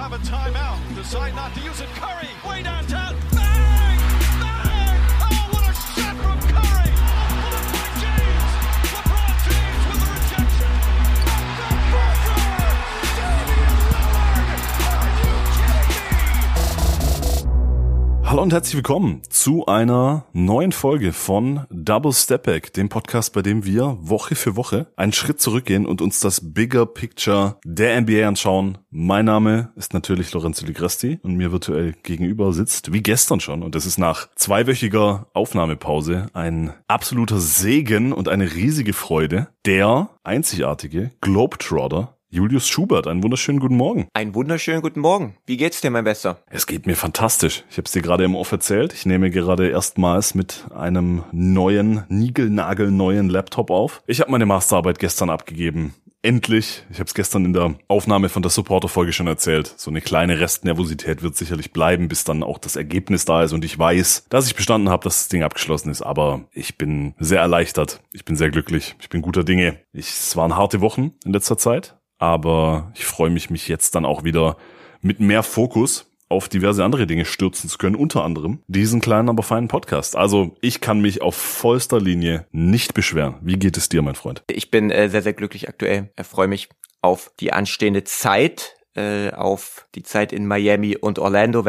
have a timeout. Decide not to use it. Curry, way downtown. Bang! Bang! Oh, what a shot from Curry! Blocked by James. LeBron James with the rejection. The buzzer! Damian Lillard! Are you kidding me? Hallo und herzlich willkommen zu einer neuen Folge von Double Step Back, dem Podcast, bei dem wir Woche für Woche einen Schritt zurückgehen und uns das Bigger Picture der NBA anschauen. Mein Name ist natürlich Lorenzo Ligresti und mir virtuell gegenüber sitzt, wie gestern schon, und das ist nach zweiwöchiger Aufnahmepause ein absoluter Segen und eine riesige Freude, der einzigartige Globetrotter Julius Schubert. Einen wunderschönen guten Morgen. Einen wunderschönen guten Morgen. Wie geht's dir, mein Bester? Es geht mir fantastisch. Ich habe es dir gerade im Off erzählt. Ich nehme gerade erstmals mit einem neuen, niegelnagelneuen Laptop auf. Ich habe meine Masterarbeit gestern abgegeben. Endlich. Ich habe es gestern in der Aufnahme von der Supporter-Folge schon erzählt. So eine kleine Restnervosität wird sicherlich bleiben, bis dann auch das Ergebnis da ist und ich weiß, dass ich bestanden habe, dass das Ding abgeschlossen ist. Aber ich bin sehr erleichtert. Ich bin sehr glücklich. Ich bin guter Dinge. Es waren harte Wochen in letzter Zeit. Aber ich freue mich jetzt dann auch wieder mit mehr Fokus auf diverse andere Dinge stürzen zu können, unter anderem diesen kleinen, aber feinen Podcast. Also ich kann mich auf vollster Linie nicht beschweren. Wie geht es dir, mein Freund? Ich bin sehr, sehr glücklich aktuell. Ich freue mich auf die anstehende Zeit, auf die Zeit in Miami und Orlando.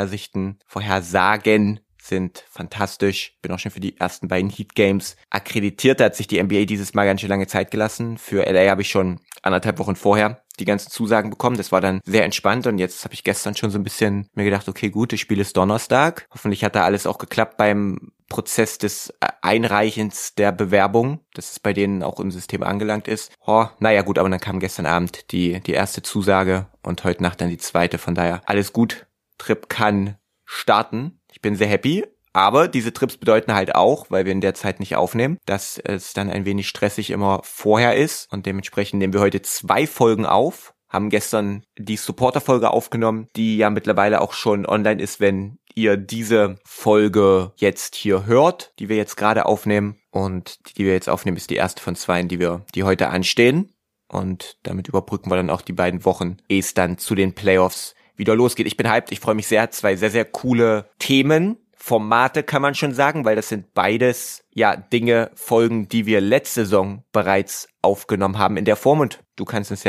Vorhersagen sind fantastisch. Bin auch schon für die ersten beiden Heat Games akkreditiert. Da hat sich die NBA dieses Mal ganz schön lange Zeit gelassen. Für LA habe ich schon 1,5 Wochen vorher die ganzen Zusagen bekommen. Das war dann sehr entspannt und jetzt habe ich gestern schon so ein bisschen mir gedacht, okay, gut, das Spiel ist Donnerstag. Hoffentlich hat da alles auch geklappt beim Prozess des Einreichens der Bewerbung, dass es bei denen auch im System angelangt ist. Naja gut, aber dann kam gestern Abend die erste Zusage und heute Nacht dann die zweite. Von daher alles gut. Trip kann starten. Ich bin sehr happy, aber diese Trips bedeuten halt auch, weil wir in der Zeit nicht aufnehmen, dass es dann ein wenig stressig immer vorher ist und dementsprechend nehmen wir heute 2 Folgen auf, haben gestern die Supporter-Folge aufgenommen, die ja mittlerweile auch schon online ist, wenn ihr diese Folge jetzt hier hört, die wir jetzt gerade aufnehmen, und die wir jetzt aufnehmen ist die erste von 2, die heute anstehen, und damit überbrücken wir dann auch die beiden Wochen, ehe es dann zu den Playoffs wieder losgeht. Ich bin hyped, ich freue mich sehr. 2 sehr, sehr coole Themen, Formate kann man schon sagen, weil das sind beides Folgen, die wir letzte Saison bereits aufgenommen haben in der Form, und du kannst uns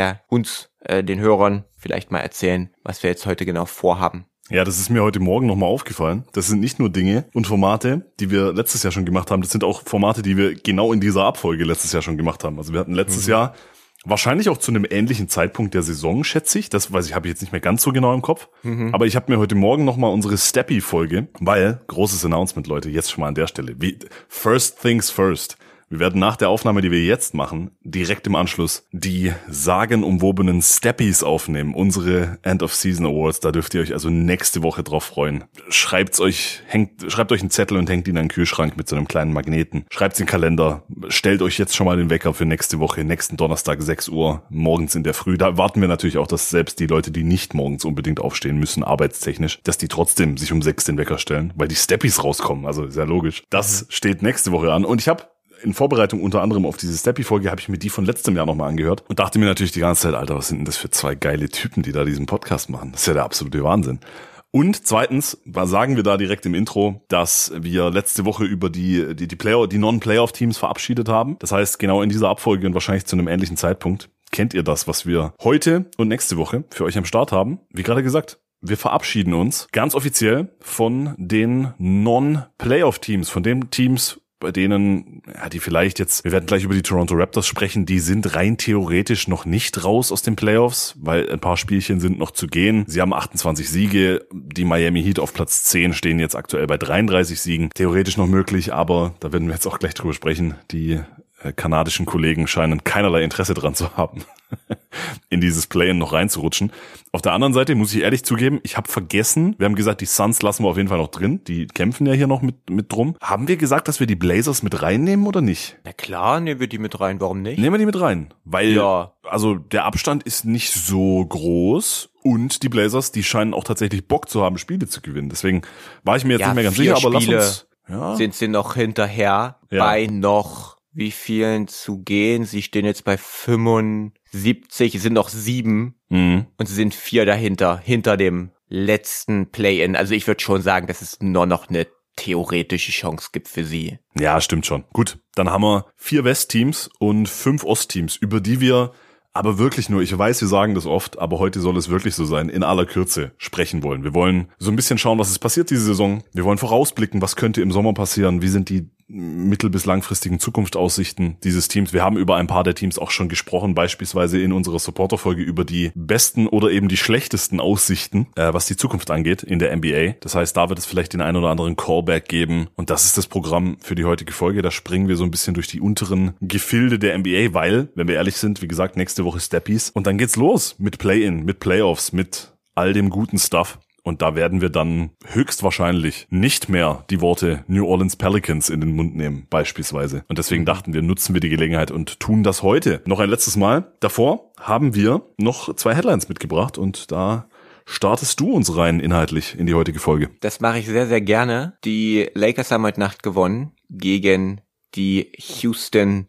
den Hörern vielleicht mal erzählen, was wir jetzt heute genau vorhaben. Ja, das ist mir heute Morgen nochmal aufgefallen. Das sind nicht nur Dinge und Formate, die wir letztes Jahr schon gemacht haben, das sind auch Formate, die wir genau in dieser Abfolge letztes Jahr schon gemacht haben. Also wir hatten letztes Jahr wahrscheinlich auch zu einem ähnlichen Zeitpunkt der Saison, schätze ich. Das weiß ich, habe ich jetzt nicht mehr ganz so genau im Kopf. Aber ich habe mir heute Morgen nochmal unsere Steppy-Folge, weil, großes Announcement, Leute, jetzt schon mal an der Stelle. First things first. Wir werden nach der Aufnahme, die wir jetzt machen, direkt im Anschluss die sagenumwobenen Steppies aufnehmen. Unsere End-of-Season Awards. Da dürft ihr euch also nächste Woche drauf freuen. Schreibt euch einen Zettel und hängt ihn an den Kühlschrank mit so einem kleinen Magneten. Schreibt's in den Kalender. Stellt euch jetzt schon mal den Wecker für nächste Woche, nächsten Donnerstag, 6 Uhr, morgens in der Früh. Da warten wir natürlich auch, dass selbst die Leute, die nicht morgens unbedingt aufstehen müssen, arbeitstechnisch, dass die trotzdem sich um 6 den Wecker stellen, weil die Steppies rauskommen. Also sehr logisch. Das steht nächste Woche an. Und ich habe in Vorbereitung unter anderem auf diese Steppy-Folge habe ich mir die von letztem Jahr nochmal angehört und dachte mir natürlich die ganze Zeit, Alter, was sind denn das für 2 geile Typen, die da diesen Podcast machen? Das ist ja der absolute Wahnsinn. Und zweitens sagen wir da direkt im Intro, dass wir letzte Woche über die Non-Playoff-Teams verabschiedet haben. Das heißt, genau in dieser Abfolge und wahrscheinlich zu einem ähnlichen Zeitpunkt kennt ihr das, was wir heute und nächste Woche für euch am Start haben. Wie gerade gesagt, wir verabschieden uns ganz offiziell von den Non-Playoff-Teams, von den Teams, bei denen, die vielleicht jetzt, wir werden gleich über die Toronto Raptors sprechen, die sind rein theoretisch noch nicht raus aus den Playoffs, weil ein paar Spielchen sind noch zu gehen. Sie haben 28 Siege, die Miami Heat auf Platz 10 stehen jetzt aktuell bei 33 Siegen. Theoretisch noch möglich, aber da werden wir jetzt auch gleich drüber sprechen. Die kanadischen Kollegen scheinen keinerlei Interesse dran zu haben, in dieses Play-in noch reinzurutschen. Auf der anderen Seite muss ich ehrlich zugeben, ich habe vergessen, wir haben gesagt, die Suns lassen wir auf jeden Fall noch drin, die kämpfen ja hier noch mit drum. Haben wir gesagt, dass wir die Blazers mit reinnehmen oder nicht? Na klar, nehmen wir die mit rein, warum nicht? Nehmen wir die mit rein, weil also der Abstand ist nicht so groß und die Blazers, die scheinen auch tatsächlich Bock zu haben, Spiele zu gewinnen. Deswegen war ich mir jetzt nicht mehr ganz sicher, aber lass uns... Sind sie noch hinterher bei noch wie vielen zu gehen. Sie stehen jetzt bei 75, es sind noch 7 und sie sind 4 dahinter, hinter dem letzten Play-In. Also ich würde schon sagen, dass es nur noch eine theoretische Chance gibt für sie. Ja, stimmt schon. Gut, dann haben wir 4 West-Teams und 5 Ost-Teams, über die wir aber wirklich nur, ich weiß, wir sagen das oft, aber heute soll es wirklich so sein, in aller Kürze sprechen wollen. Wir wollen so ein bisschen schauen, was ist passiert diese Saison. Wir wollen vorausblicken, was könnte im Sommer passieren, wie sind die mittel- bis langfristigen Zukunftsaussichten dieses Teams. Wir haben über ein paar der Teams auch schon gesprochen, beispielsweise in unserer Supporter-Folge über die besten oder eben die schlechtesten Aussichten, was die Zukunft angeht in der NBA. Das heißt, da wird es vielleicht den einen oder anderen Callback geben. Und das ist das Programm für die heutige Folge. Da springen wir so ein bisschen durch die unteren Gefilde der NBA, weil, wenn wir ehrlich sind, wie gesagt, nächste Woche Steppies. Und dann geht's los mit Play-In, mit Playoffs, mit all dem guten Stuff. Und da werden wir dann höchstwahrscheinlich nicht mehr die Worte New Orleans Pelicans in den Mund nehmen, beispielsweise. Und deswegen dachten wir, nutzen wir die Gelegenheit und tun das heute. Noch ein letztes Mal. Davor haben wir noch 2 Headlines mitgebracht und da startest du uns rein inhaltlich in die heutige Folge. Das mache ich sehr, sehr gerne. Die Lakers haben heute Nacht gewonnen gegen die Houston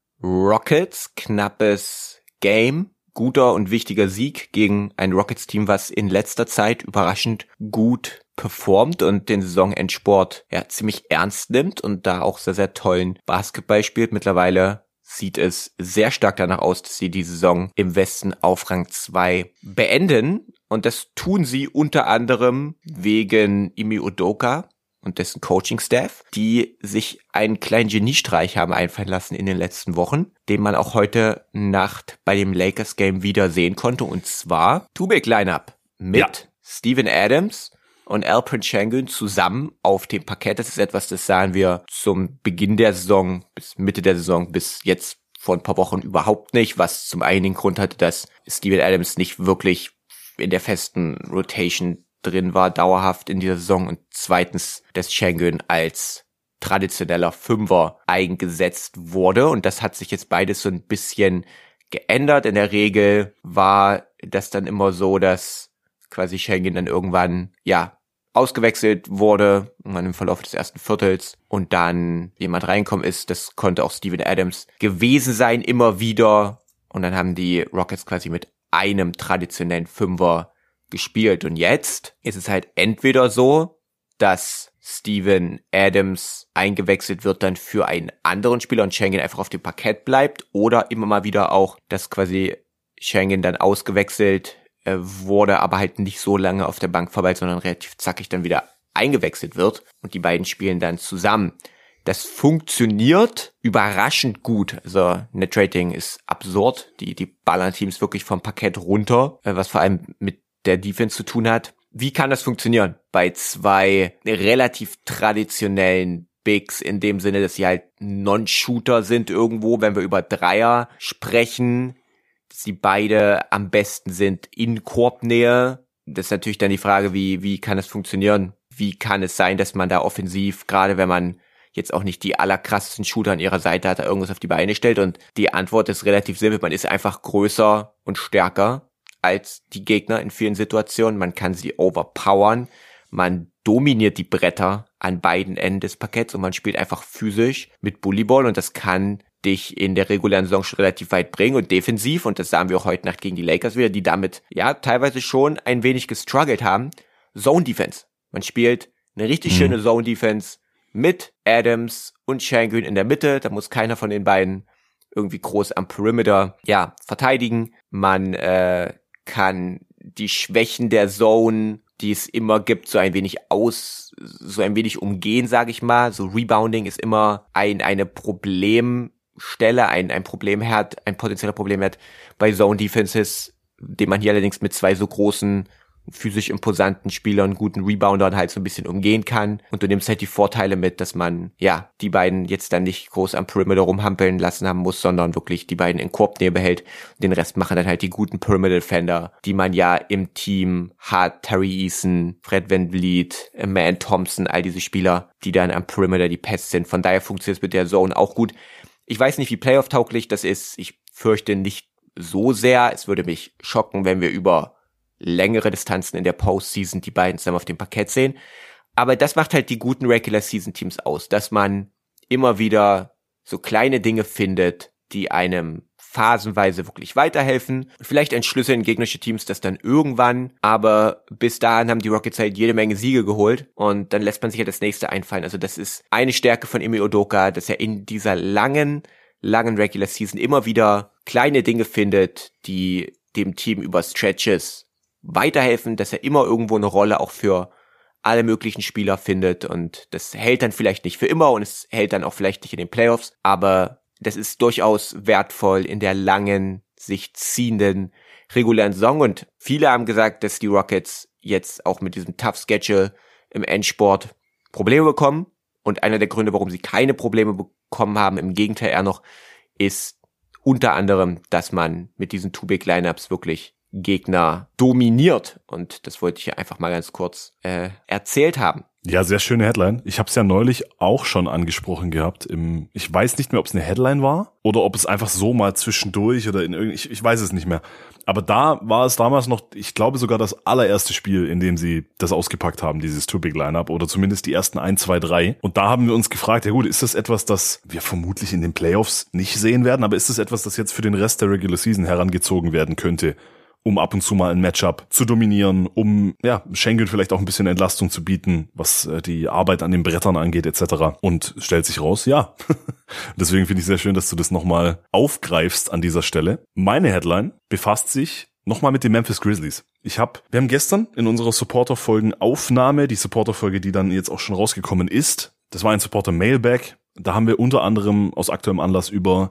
Rockets. Knappes Game. Guter und wichtiger Sieg gegen ein Rockets-Team, was in letzter Zeit überraschend gut performt und den Saisonendsport ziemlich ernst nimmt und da auch sehr, sehr tollen Basketball spielt. Mittlerweile sieht es sehr stark danach aus, dass sie die Saison im Westen auf Rang 2 beenden. Und das tun sie unter anderem wegen Ime Udoka und dessen Coaching-Staff, die sich einen kleinen Geniestreich haben einfallen lassen in den letzten Wochen, den man auch heute Nacht bei dem Lakers-Game wieder sehen konnte. Und zwar Two-Big-Lineup mit Steven Adams und Alperen Sengun zusammen auf dem Parkett. Das ist etwas, das sahen wir zum Beginn der Saison, bis Mitte der Saison, bis jetzt vor ein paar Wochen überhaupt nicht, was zum einen den Grund hatte, dass Steven Adams nicht wirklich in der festen Rotation drin war, dauerhaft in dieser Saison, und zweitens, dass Sengun als traditioneller Fünfer eingesetzt wurde, und das hat sich jetzt beides so ein bisschen geändert. In der Regel war das dann immer so, dass quasi Sengun dann irgendwann, ausgewechselt wurde, irgendwann im Verlauf des ersten Viertels, und dann jemand reinkommen ist. Das konnte auch Steven Adams gewesen sein, immer wieder, und dann haben die Rockets quasi mit einem traditionellen Fünfer gespielt. Und jetzt ist es halt entweder so, dass Steven Adams eingewechselt wird dann für einen anderen Spieler und Sengun einfach auf dem Parkett bleibt, oder immer mal wieder auch, dass quasi Sengun dann ausgewechselt wurde, aber halt nicht so lange auf der Bank verweilt, sondern relativ zackig dann wieder eingewechselt wird und die beiden spielen dann zusammen. Das funktioniert überraschend gut. Also Net-Rating ist absurd. Die ballern Teams wirklich vom Parkett runter, was vor allem mit der Defense zu tun hat. Wie kann das funktionieren bei 2 relativ traditionellen Bigs, in dem Sinne, dass sie halt Non-Shooter sind irgendwo, wenn wir über Dreier sprechen, dass sie beide am besten sind in Korbnähe. Das ist natürlich dann die Frage, wie kann es funktionieren? Wie kann es sein, dass man da offensiv, gerade wenn man jetzt auch nicht die allerkrassesten Shooter an ihrer Seite hat, da irgendwas auf die Beine stellt? Und die Antwort ist relativ simpel. Man ist einfach größer und stärker als die Gegner in vielen Situationen. Man kann sie overpowern. Man dominiert die Bretter an beiden Enden des Parketts und man spielt einfach physisch mit Bullyball, und das kann dich in der regulären Saison schon relativ weit bringen und defensiv, und das sahen wir auch heute Nacht gegen die Lakers wieder, die damit teilweise schon ein wenig gestruggelt haben. Zone Defense. Man spielt eine richtig schöne Zone Defense mit Adams und Sengun in der Mitte. Da muss keiner von den beiden irgendwie groß am Perimeter verteidigen. Man kann die Schwächen der Zone, die es immer gibt, so ein wenig umgehen, sage ich mal. So Rebounding ist immer eine Problemstelle, ein Problemherd, ein potenzieller Problemherd bei Zone Defenses, den man hier allerdings mit 2 so großen, physisch imposanten Spielern, guten Reboundern halt so ein bisschen umgehen kann. Und du nimmst halt die Vorteile mit, dass man, die beiden jetzt dann nicht groß am Perimeter rumhampeln lassen haben muss, sondern wirklich die beiden in Korbnähe behält. Den Rest machen dann halt die guten Perimeter-Defender, die man ja im Team hat. Terry Eason, Fred VanVleet, Man Thompson, all diese Spieler, die dann am Perimeter die Pests sind. Von daher funktioniert es mit der Zone auch gut. Ich weiß nicht, wie Playoff-tauglich das ist. Ich fürchte nicht so sehr. Es würde mich schocken, wenn wir über längere Distanzen in der Postseason die beiden zusammen auf dem Parkett sehen. Aber das macht halt die guten Regular-Season-Teams aus, dass man immer wieder so kleine Dinge findet, die einem phasenweise wirklich weiterhelfen. Vielleicht entschlüsseln gegnerische Teams das dann irgendwann, aber bis dahin haben die Rockets halt jede Menge Siege geholt und dann lässt man sich ja das nächste einfallen. Also das ist eine Stärke von Ime Udoka, dass er in dieser langen Regular Season immer wieder kleine Dinge findet, die dem Team über Stretches weiterhelfen, dass er immer irgendwo eine Rolle auch für alle möglichen Spieler findet und das hält dann vielleicht nicht für immer und es hält dann auch vielleicht nicht in den Playoffs, aber das ist durchaus wertvoll in der langen, sich ziehenden regulären Saison und viele haben gesagt, dass die Rockets jetzt auch mit diesem Tough Schedule im Endsport Probleme bekommen und einer der Gründe, warum sie keine Probleme bekommen haben, im Gegenteil eher noch, ist unter anderem, dass man mit diesen Two-Big-Lineups wirklich Gegner dominiert und das wollte ich hier einfach mal ganz kurz erzählt haben. Ja, sehr schöne Headline. Ich habe es ja neulich auch schon angesprochen gehabt. Ich weiß nicht mehr, ob es eine Headline war oder ob es einfach so mal zwischendurch oder ich weiß es nicht mehr. Aber da war es damals noch, ich glaube sogar das allererste Spiel, in dem sie das ausgepackt haben, dieses Two-Big-Lineup oder zumindest die ersten 1, 2, 3. Und da haben wir uns gefragt, ja gut, ist das etwas, das wir vermutlich in den Playoffs nicht sehen werden, aber ist das etwas, das jetzt für den Rest der Regular Season herangezogen werden könnte? Um ab und zu mal ein Matchup zu dominieren, um Schengen vielleicht auch ein bisschen Entlastung zu bieten, was die Arbeit an den Brettern angeht etc. Und stellt sich raus, ja. Deswegen finde ich sehr schön, dass du das nochmal aufgreifst an dieser Stelle. Meine Headline befasst sich nochmal mit den Memphis Grizzlies. Wir haben gestern in unserer Supporter-Folgen-Aufnahme, die Supporter-Folge, die dann jetzt auch schon rausgekommen ist, das war ein Supporter-Mailback, da haben wir unter anderem aus aktuellem Anlass über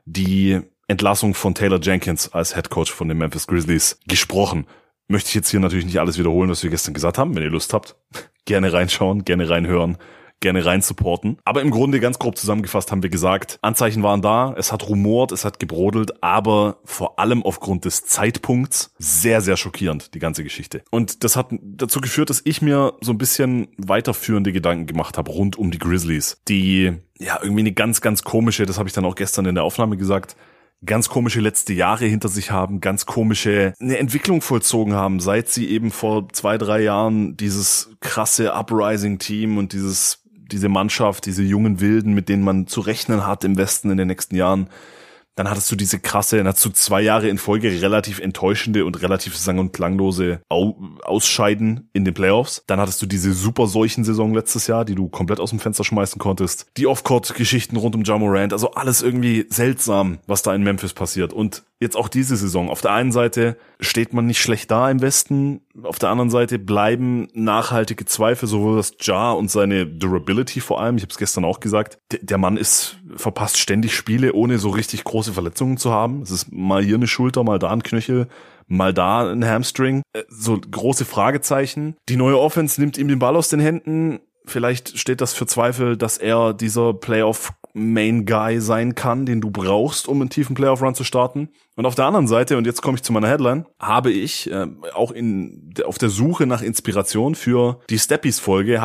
die Entlassung von Taylor Jenkins als Headcoach von den Memphis Grizzlies gesprochen. Möchte ich jetzt hier natürlich nicht alles wiederholen, was wir gestern gesagt haben. Wenn ihr Lust habt, gerne reinschauen, gerne reinhören, gerne rein supporten. Aber im Grunde ganz grob zusammengefasst haben wir gesagt, Anzeichen waren da, es hat rumort, es hat gebrodelt, aber vor allem aufgrund des Zeitpunkts sehr, sehr schockierend, die ganze Geschichte. Und das hat dazu geführt, dass ich mir so ein bisschen weiterführende Gedanken gemacht habe rund um die Grizzlies, die ja irgendwie eine ganz, ganz komische, das habe ich dann auch gestern in der Aufnahme gesagt, ganz komische letzte Jahre hinter sich haben, ganz komische eine Entwicklung vollzogen haben, seit sie eben vor 2, 3 Jahren dieses krasse Uprising-Team und diese Mannschaft, diese jungen Wilden, mit denen man zu rechnen hat im Westen in den nächsten Jahren. Dann hattest du dann hast du 2 Jahre in Folge relativ enttäuschende und relativ sang- und klanglose Ausscheiden in den Playoffs. Dann hattest du diese super Seuchensaison letztes Jahr, die du komplett aus dem Fenster schmeißen konntest. Die Off-Court-Geschichten rund um Ja Morant, also alles irgendwie seltsam, was da in Memphis passiert. Und jetzt auch diese Saison. Auf der einen Seite steht man nicht schlecht da im Westen, auf der anderen Seite bleiben nachhaltige Zweifel, sowohl was Ja und seine Durability vor allem, ich habe es gestern auch gesagt, der Mann verpasst ständig Spiele, ohne so richtig große Verletzungen zu haben. Es ist mal hier eine Schulter, mal da ein Knöchel, mal da ein Hamstring. So große Fragezeichen. Die neue Offense nimmt ihm den Ball aus den Händen. Vielleicht steht das für Zweifel, dass er dieser Playoff-Main-Guy sein kann, den du brauchst, um einen tiefen Playoff-Run zu starten. Und auf der anderen Seite, und jetzt komme ich zu meiner Headline, habe ich auch auf der Suche nach Inspiration für die Steppies-Folge,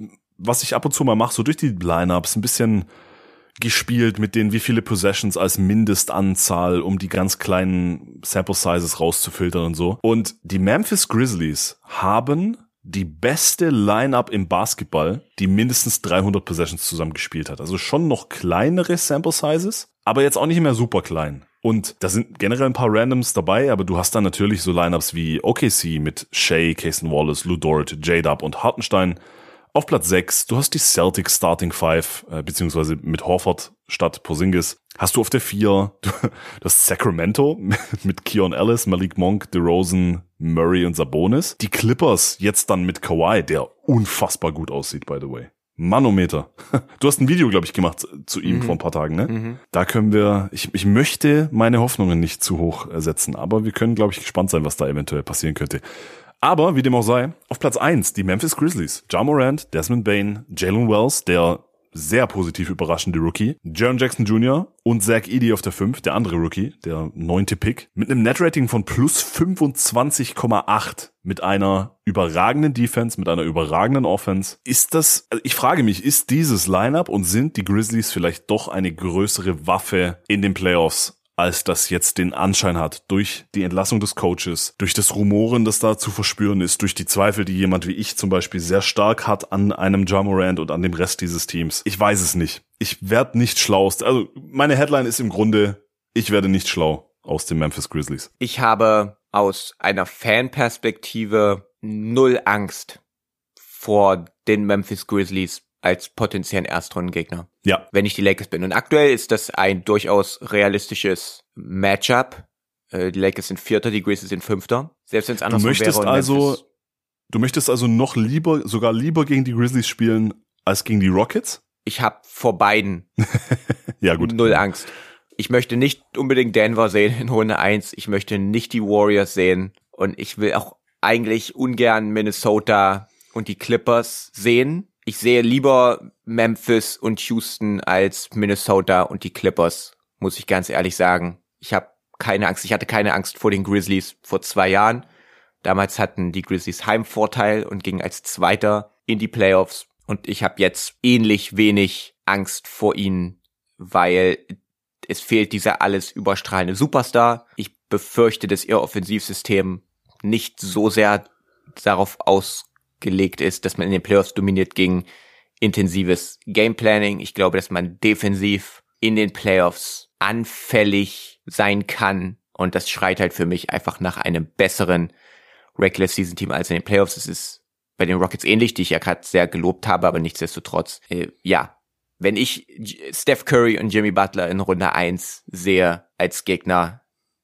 was ich ab und zu mal mache, so durch die Lineups ein bisschen gespielt mit denen, wie viele Possessions als Mindestanzahl, um die ganz kleinen Sample Sizes rauszufiltern und so. Und die Memphis Grizzlies haben die beste Lineup im Basketball, die mindestens 300 Possessions zusammen gespielt hat. Also schon noch kleinere Sample Sizes, aber jetzt auch nicht mehr super klein. Und da sind generell ein paar Randoms dabei, aber du hast dann natürlich so Lineups wie OKC mit Shea, Cason Wallace, Lou Dort, J-Dub und Hartenstein. Auf Platz 6, du hast die Celtics Starting 5, beziehungsweise mit Horford statt Porzingis. Hast du auf der 4 das Sacramento mit Keon Ellis, Malik Monk, DeRozan, Murray und Sabonis. Die Clippers jetzt dann mit Kawhi, der unfassbar gut aussieht, by the way. Manometer. Du hast ein Video, glaube ich, gemacht zu ihm vor ein paar Tagen, ne? Mhm. Da können wir, ich möchte meine Hoffnungen nicht zu hoch setzen, aber wir können, glaube ich, gespannt sein, was da eventuell passieren könnte. Aber, wie dem auch sei, auf Platz 1 die Memphis Grizzlies. Ja Morant, Desmond Bane, Jalen Wells, der sehr positiv überraschende Rookie, Jaren Jackson Jr. und Zach Edey auf der 5, der andere Rookie, der 9. Pick, mit einem Netrating von plus 25,8, mit einer überragenden Defense, mit einer überragenden Offense. Ich frage mich, ist dieses Lineup und sind die Grizzlies vielleicht doch eine größere Waffe in den Playoffs, als das jetzt den Anschein hat, durch die Entlassung des Coaches, durch das Rumoren, das da zu verspüren ist, durch die Zweifel, die jemand wie ich zum Beispiel sehr stark hat an einem Ja Morant und an dem Rest dieses Teams. Ich weiß es nicht. Ich werde nicht schlau. Also meine Headline ist im Grunde, ich werde nicht schlau aus den Memphis Grizzlies. Ich habe aus einer Fanperspektive null Angst vor den Memphis Grizzlies als potenziellen Erstrundengegner. Ja. Wenn ich die Lakers bin. Und aktuell ist das ein durchaus realistisches Matchup. Die Lakers sind Vierter, die Grizzlies sind Fünfter. Selbst wenn es andersrum wäre. Du möchtest also noch sogar lieber gegen die Grizzlies spielen als gegen die Rockets? Ich habe vor beiden ja, gut. Null Angst. Ich möchte nicht unbedingt Denver sehen in Runde 1. Ich möchte nicht die Warriors sehen. Und ich will auch eigentlich ungern Minnesota und die Clippers sehen. Ich sehe lieber Memphis und Houston als Minnesota und die Clippers, muss ich ganz ehrlich sagen. Ich habe keine Angst. Ich hatte keine Angst vor den Grizzlies vor 2 Jahren. Damals hatten die Grizzlies Heimvorteil und gingen als Zweiter in die Playoffs. Und ich habe jetzt ähnlich wenig Angst vor ihnen, weil es fehlt dieser alles überstrahlende Superstar. Ich befürchte, dass ihr Offensivsystem nicht so sehr darauf ausgelegt ist, dass man in den Playoffs dominiert gegen intensives Gameplanning. Ich glaube, dass man defensiv in den Playoffs anfällig sein kann. Und das schreit halt für mich einfach nach einem besseren Regular-Season-Team als in den Playoffs. Es ist bei den Rockets ähnlich, die ich ja gerade sehr gelobt habe, aber nichtsdestotrotz, wenn ich Steph Curry und Jimmy Butler in Runde 1 sehe als Gegner,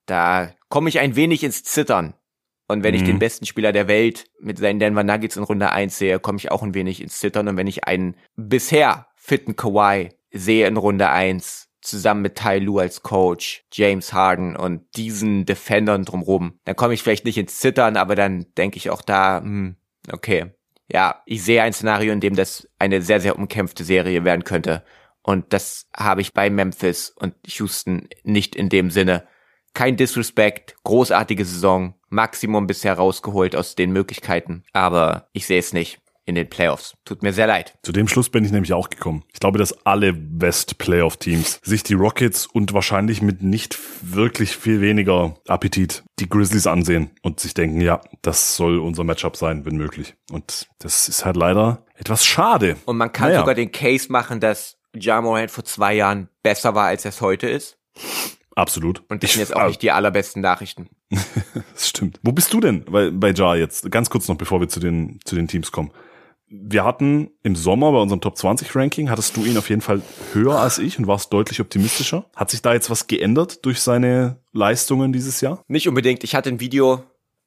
da komme ich ein wenig ins Zittern. Und wenn ich den besten Spieler der Welt mit seinen Denver Nuggets in Runde 1 sehe, komme ich auch ein wenig ins Zittern. Und wenn ich einen bisher fitten Kawhi sehe in Runde 1, zusammen mit Ty Lue als Coach, James Harden und diesen Defendern drumherum, dann komme ich vielleicht nicht ins Zittern, aber dann denke ich auch da, okay. Ja, ich sehe ein Szenario, in dem das eine sehr, sehr umkämpfte Serie werden könnte. Und das habe ich bei Memphis und Houston nicht in dem Sinne. Kein Disrespect, großartige Saison, Maximum bisher rausgeholt aus den Möglichkeiten. Aber ich sehe es nicht in den Playoffs. Tut mir sehr leid. Zu dem Schluss bin ich nämlich auch gekommen. Ich glaube, dass alle West-Playoff-Teams sich die Rockets und wahrscheinlich mit nicht wirklich viel weniger Appetit die Grizzlies ansehen und sich denken, ja, das soll unser Matchup sein, wenn möglich. Und das ist halt leider etwas schade. Und man kann sogar den Case machen, dass Ja Morant vor 2 Jahren besser war, als er es heute ist. Absolut. Und das sind jetzt auch nicht die allerbesten Nachrichten. Das stimmt. Wo bist du denn bei Ja jetzt? Ganz kurz noch, bevor wir zu den Teams kommen. Wir hatten im Sommer bei unserem Top 20 Ranking, hattest du ihn auf jeden Fall höher als ich und warst deutlich optimistischer. Hat sich da jetzt was geändert durch seine Leistungen dieses Jahr? Nicht unbedingt. Ich hatte ein Video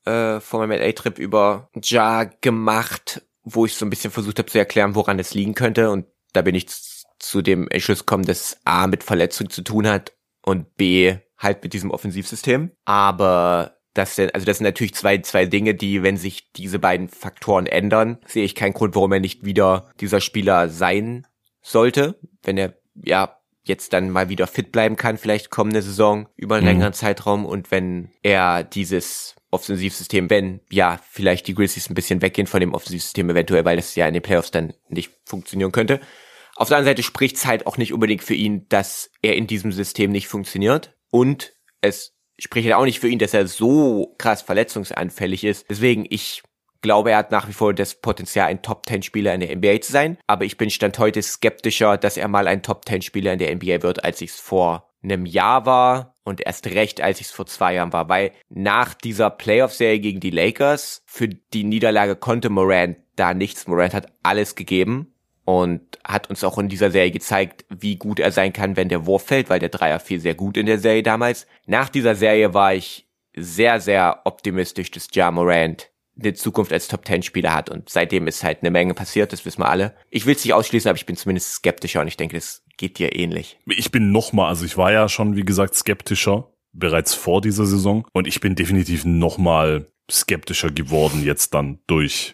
von meinem LA-Trip über Ja gemacht, wo ich so ein bisschen versucht habe zu erklären, woran es liegen könnte. Und da bin ich zu dem Entschluss gekommen, dass A mit Verletzung zu tun hat und B halt mit diesem Offensivsystem. Aber das sind natürlich zwei Dinge, die, wenn sich diese beiden Faktoren ändern, sehe ich keinen Grund, warum er nicht wieder dieser Spieler sein sollte, wenn er jetzt dann mal wieder fit bleiben kann, vielleicht kommende Saison über einen längeren Zeitraum, und wenn er dieses Offensivsystem, vielleicht die Grizzlies ein bisschen weggehen von dem Offensivsystem eventuell, weil das ja in den Playoffs dann nicht funktionieren könnte. Auf der anderen Seite spricht es halt auch nicht unbedingt für ihn, dass er in diesem System nicht funktioniert, und es spricht ja auch nicht für ihn, dass er so krass verletzungsanfällig ist. Deswegen, ich glaube, er hat nach wie vor das Potenzial, ein Top-10-Spieler in der NBA zu sein. Aber ich bin Stand heute skeptischer, dass er mal ein Top-10-Spieler in der NBA wird, als ich es vor einem Jahr war. Und erst recht, als ich es vor 2 Jahren war. Weil nach dieser Playoff-Serie gegen die Lakers, für die Niederlage konnte Morant da nichts. Morant hat alles gegeben und hat uns auch in dieser Serie gezeigt, wie gut er sein kann, wenn der Wurf fällt, weil der Dreier fiel sehr gut in der Serie damals. Nach dieser Serie war ich sehr, sehr optimistisch, dass Ja Morant eine Zukunft als Top-10-Spieler hat, und seitdem ist halt eine Menge passiert, das wissen wir alle. Ich will es nicht ausschließen, aber ich bin zumindest skeptischer, und ich denke, das geht dir ähnlich. Ich war ja schon, wie gesagt, skeptischer bereits vor dieser Saison, und ich bin definitiv nochmal skeptischer geworden jetzt dann durch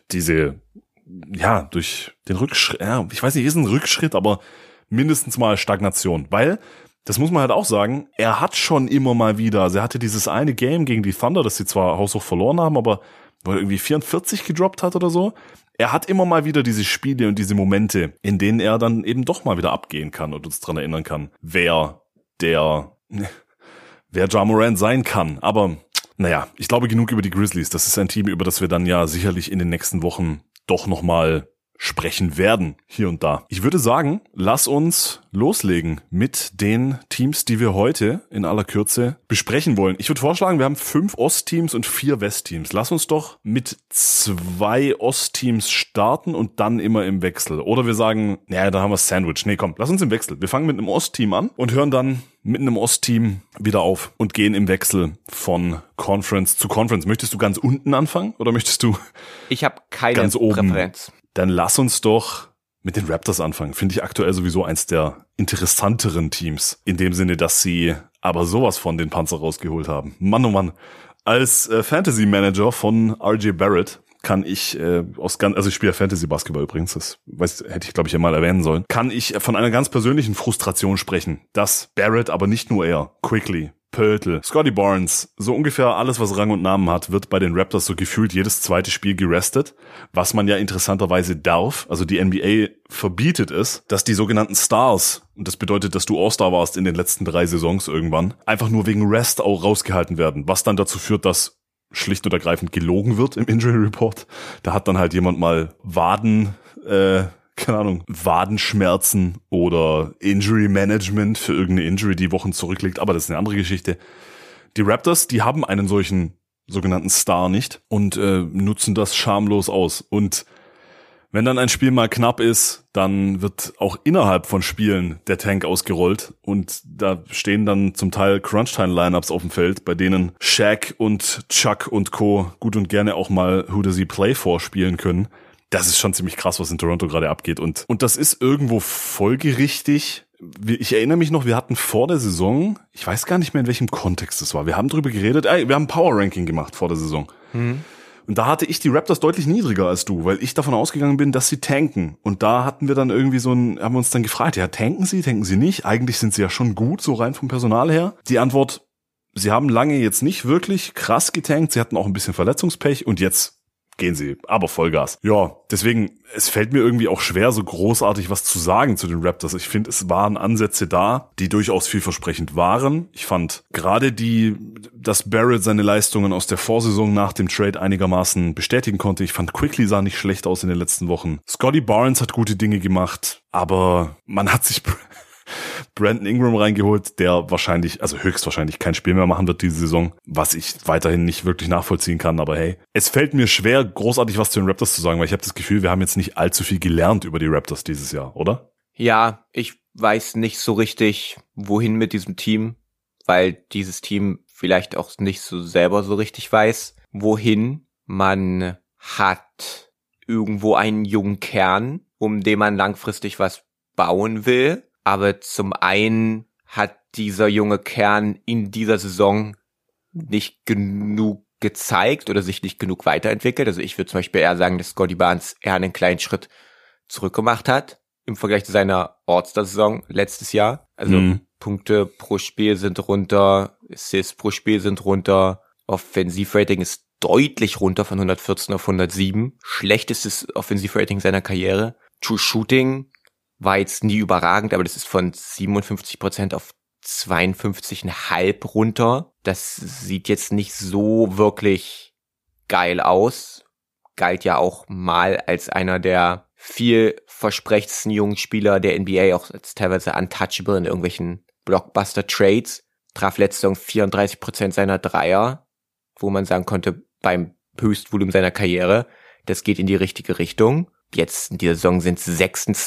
durch den Rückschritt, ich weiß nicht, ist ein Rückschritt, aber mindestens mal Stagnation, weil, das muss man halt auch sagen, er hat schon immer mal wieder, also er hatte dieses eine Game gegen die Thunder, das sie zwar haushoch verloren haben, aber wo er irgendwie 44 gedroppt hat oder so. Er hat immer mal wieder diese Spiele und diese Momente, in denen er dann eben doch mal wieder abgehen kann und uns dran erinnern kann, wer wer Ja Morant sein kann. Aber naja, ich glaube genug über die Grizzlies. Das ist ein Team, über das wir dann ja sicherlich in den nächsten Wochen doch nochmal sprechen werden, hier und da. Ich würde sagen, lass uns loslegen mit den Teams, die wir heute in aller Kürze besprechen wollen. Ich würde vorschlagen, wir haben 5 Ostteams und 4 Westteams. Lass uns doch mit 2 Ostteams starten und dann immer im Wechsel. Oder wir sagen, naja, dann haben wir Sandwich. Nee, komm, lass uns im Wechsel. Wir fangen mit einem Ostteam an und hören dann mit einem Ostteam wieder auf und gehen im Wechsel von Conference zu Conference. Möchtest du ganz unten anfangen oder möchtest du Ich habe keine ganz oben? Präferenz. Dann lass uns doch mit den Raptors anfangen. Finde ich aktuell sowieso eins der interessanteren Teams. In dem Sinne, dass sie aber sowas von den Panzer rausgeholt haben. Mann, oh Mann. Als Fantasy Manager von RJ Barrett kann ich also ich spiele Fantasy Basketball übrigens, hätte ich glaube ich ja mal erwähnen sollen, kann ich von einer ganz persönlichen Frustration sprechen, dass Barrett, aber nicht nur er, Quickly, Poeltl, Scotty Barnes, so ungefähr alles, was Rang und Namen hat, wird bei den Raptors so gefühlt jedes zweite Spiel gerestet, was man ja interessanterweise darf. Also die NBA verbietet es, dass die sogenannten Stars, und das bedeutet, dass du All-Star warst in den letzten 3 Saisons irgendwann, einfach nur wegen Rest auch rausgehalten werden, was dann dazu führt, dass schlicht und ergreifend gelogen wird im Injury Report. Da hat dann halt jemand mal Wadenschmerzen oder Injury Management für irgendeine Injury, die Wochen zurückliegt, aber das ist eine andere Geschichte. Die Raptors, die haben einen solchen sogenannten Star nicht und nutzen das schamlos aus. Und wenn dann ein Spiel mal knapp ist, dann wird auch innerhalb von Spielen der Tank ausgerollt und da stehen dann zum Teil Crunch-Time-Lineups auf dem Feld, bei denen Shaq und Chuck und Co. gut und gerne auch mal Who Does He Play For spielen können. Das ist schon ziemlich krass, was in Toronto gerade abgeht. Und das ist irgendwo folgerichtig. Ich erinnere mich noch, wir hatten vor der Saison, ich weiß gar nicht mehr, in welchem Kontext es war. Wir haben drüber geredet, wir haben ein Power-Ranking gemacht vor der Saison. Und da hatte ich die Raptors deutlich niedriger als du, weil ich davon ausgegangen bin, dass sie tanken. Und da hatten wir dann irgendwie haben wir uns dann gefragt, ja, tanken sie nicht? Eigentlich sind sie ja schon gut, so rein vom Personal her. Die Antwort, sie haben lange jetzt nicht wirklich krass getankt, sie hatten auch ein bisschen Verletzungspech und jetzt gehen sie, aber Vollgas. Ja, deswegen, es fällt mir irgendwie auch schwer, so großartig was zu sagen zu den Raptors. Ich finde, es waren Ansätze da, die durchaus vielversprechend waren. Ich fand gerade dass Barrett seine Leistungen aus der Vorsaison nach dem Trade einigermaßen bestätigen konnte. Ich fand Quickly sah nicht schlecht aus in den letzten Wochen. Scotty Barnes hat gute Dinge gemacht, aber man hat sich Brandon Ingram reingeholt, der höchstwahrscheinlich kein Spiel mehr machen wird diese Saison, was ich weiterhin nicht wirklich nachvollziehen kann, aber hey, es fällt mir schwer, großartig was zu den Raptors zu sagen, weil ich habe das Gefühl, wir haben jetzt nicht allzu viel gelernt über die Raptors dieses Jahr, oder? Ja, ich weiß nicht so richtig, wohin mit diesem Team, weil dieses Team vielleicht auch nicht so selber so richtig weiß, wohin. Man hat irgendwo einen jungen Kern, um den man langfristig was bauen will. Aber zum einen hat dieser junge Kern in dieser Saison nicht genug gezeigt oder sich nicht genug weiterentwickelt. Also ich würde zum Beispiel eher sagen, dass Scotty Barnes eher einen kleinen Schritt zurückgemacht hat im Vergleich zu seiner All-Star-Saison letztes Jahr. Also Punkte pro Spiel sind runter, Assists pro Spiel sind runter, Offensivrating ist deutlich runter von 114 auf 107. Schlechtestes Offensivrating seiner Karriere. True Shooting war jetzt nie überragend, aber das ist von 57% auf 52,5 runter. Das sieht jetzt nicht so wirklich geil aus. Galt ja auch mal als einer der vielversprechendsten jungen Spieler der NBA, auch als teilweise untouchable in irgendwelchen Blockbuster-Trades. Traf letzte Saison 34% seiner Dreier, wo man sagen konnte, beim Höchstvolumen seiner Karriere, das geht in die richtige Richtung. Jetzt in dieser Saison sind es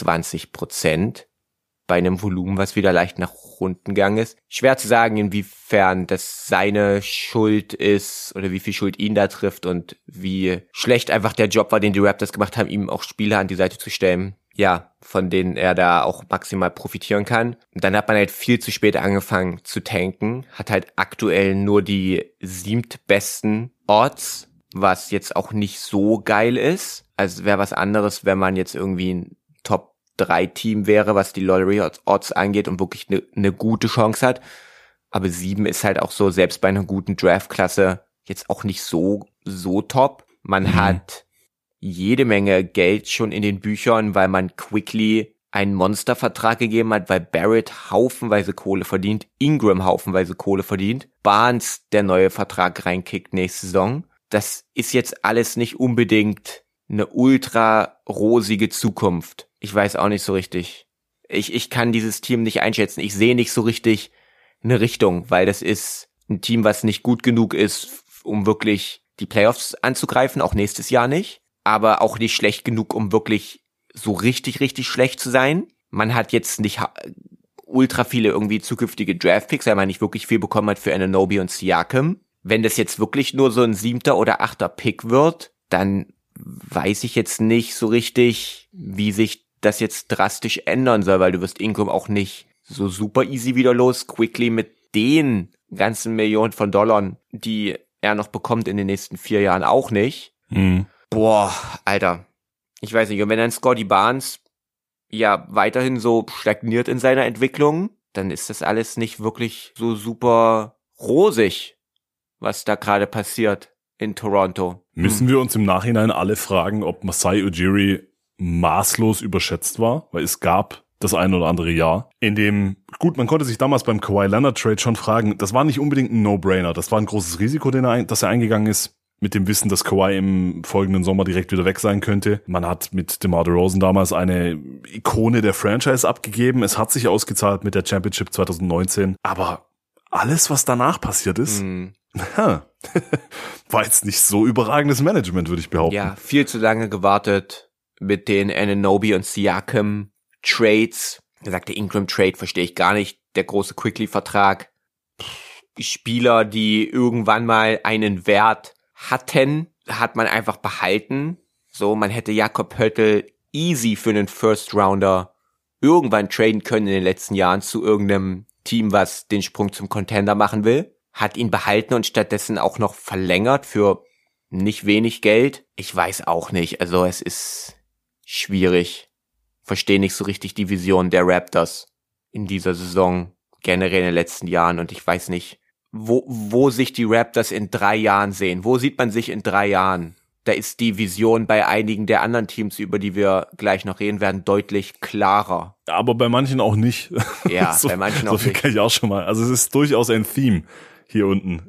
26% bei einem Volumen, was wieder leicht nach unten gegangen ist. Schwer zu sagen, inwiefern das seine Schuld ist oder wie viel Schuld ihn da trifft und wie schlecht einfach der Job war, den die Raptors gemacht haben, ihm auch Spieler an die Seite zu stellen, ja, von denen er da auch maximal profitieren kann. Und dann hat man halt viel zu spät angefangen zu tanken, hat halt aktuell nur die 7. besten Odds, was jetzt auch nicht so geil ist. Also wäre was anderes, wenn man jetzt irgendwie ein Top-3-Team wäre, was die Lottery-Odds angeht und wirklich eine gute Chance hat. Aber 7 ist halt auch so, selbst bei einer guten Draft-Klasse, jetzt auch nicht so top. Man hat jede Menge Geld schon in den Büchern, weil man Quickly einen Monstervertrag gegeben hat, weil Barrett haufenweise Kohle verdient, Ingram haufenweise Kohle verdient, Barnes der neue Vertrag reinkickt nächste Saison. Das ist jetzt alles nicht unbedingt eine ultra rosige Zukunft. Ich weiß auch nicht so richtig. Ich kann dieses Team nicht einschätzen. Ich sehe nicht so richtig eine Richtung, weil das ist ein Team, was nicht gut genug ist, um wirklich die Playoffs anzugreifen, auch nächstes Jahr nicht, aber auch nicht schlecht genug, um wirklich so richtig, richtig schlecht zu sein. Man hat jetzt nicht ultra viele irgendwie zukünftige Draftpicks, weil man nicht wirklich viel bekommen hat für Anunoby und Siakam. Wenn das jetzt wirklich nur so ein 7. oder 8. Pick wird, dann weiß ich jetzt nicht so richtig, wie sich das jetzt drastisch ändern soll, weil du wirst Ingram auch nicht so super easy wieder los, Quickly mit den ganzen Millionen von Dollar, die er noch bekommt in den nächsten 4 Jahren auch nicht. Boah, Alter. Ich weiß nicht, und wenn dann Scottie Barnes ja weiterhin so stagniert in seiner Entwicklung, dann ist das alles nicht wirklich so super rosig, was da gerade passiert in Toronto. Müssen wir uns im Nachhinein alle fragen, ob Masai Ujiri maßlos überschätzt war? Weil es gab das ein oder andere Jahr, in dem, gut, man konnte sich damals beim Kawhi Leonard Trade schon fragen, das war nicht unbedingt ein No-Brainer, das war ein großes Risiko, das er eingegangen ist, mit dem Wissen, dass Kawhi im folgenden Sommer direkt wieder weg sein könnte. Man hat mit DeMar DeRozan damals eine Ikone der Franchise abgegeben, es hat sich ausgezahlt mit der Championship 2019, aber alles, was danach passiert ist, war jetzt nicht so überragendes Management, würde ich behaupten. Ja, viel zu lange gewartet mit den Anunoby und Siakam Trades. Er sagte Ingram-Trade, verstehe ich gar nicht. Der große Quickly-Vertrag. Spieler, die irgendwann mal einen Wert hatten, hat man einfach behalten. So, man hätte Jakob Poeltl easy für einen First-Rounder irgendwann traden können in den letzten Jahren zu irgendeinem Team, was den Sprung zum Contender machen will. Hat ihn behalten und stattdessen auch noch verlängert für nicht wenig Geld. Ich weiß auch nicht. Also es ist schwierig. Verstehe nicht so richtig die Vision der Raptors in dieser Saison, generell in den letzten Jahren. Und ich weiß nicht, wo sich die Raptors in 3 Jahren sehen. Wo sieht man sich in 3 Jahren? Da ist die Vision bei einigen der anderen Teams, über die wir gleich noch reden werden, deutlich klarer. Aber bei manchen auch nicht. Ja, so, bei manchen auch nicht. So viel kann ich auch schon mal. Also es ist durchaus ein Theme hier unten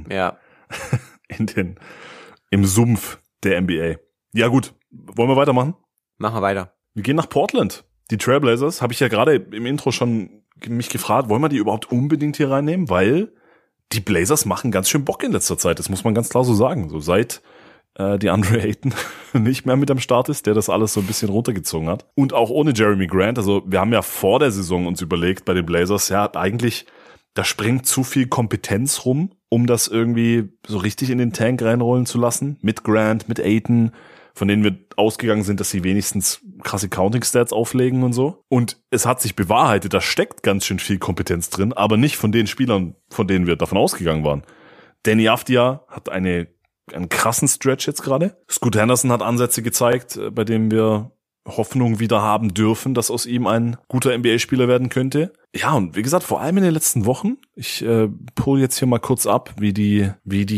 im Sumpf der NBA. Ja gut, wollen wir weitermachen? Machen wir weiter. Wir gehen nach Portland. Die Trailblazers, habe ich ja gerade im Intro schon mich gefragt, wollen wir die überhaupt unbedingt hier reinnehmen? Weil die Blazers machen ganz schön Bock in letzter Zeit, das muss man ganz klar so sagen. So seit DeAndre Ayton nicht mehr mit am Start ist, der das alles so ein bisschen runtergezogen hat. Und auch ohne Jeremy Grant, also wir haben ja vor der Saison uns überlegt bei den Blazers, ja eigentlich, da springt zu viel Kompetenz rum, um das irgendwie so richtig in den Tank reinrollen zu lassen. Mit Grant, mit Ayton, von denen wir ausgegangen sind, dass sie wenigstens krasse Counting-Stats auflegen und so. Und es hat sich bewahrheitet, da steckt ganz schön viel Kompetenz drin, aber nicht von den Spielern, von denen wir davon ausgegangen waren. Danny Avdija hat einen krassen Stretch jetzt gerade. Scoot Henderson hat Ansätze gezeigt, bei denen wir Hoffnung wieder haben dürfen, dass aus ihm ein guter NBA-Spieler werden könnte. Ja, und wie gesagt, vor allem in den letzten Wochen, ich pull jetzt hier mal kurz ab, wie die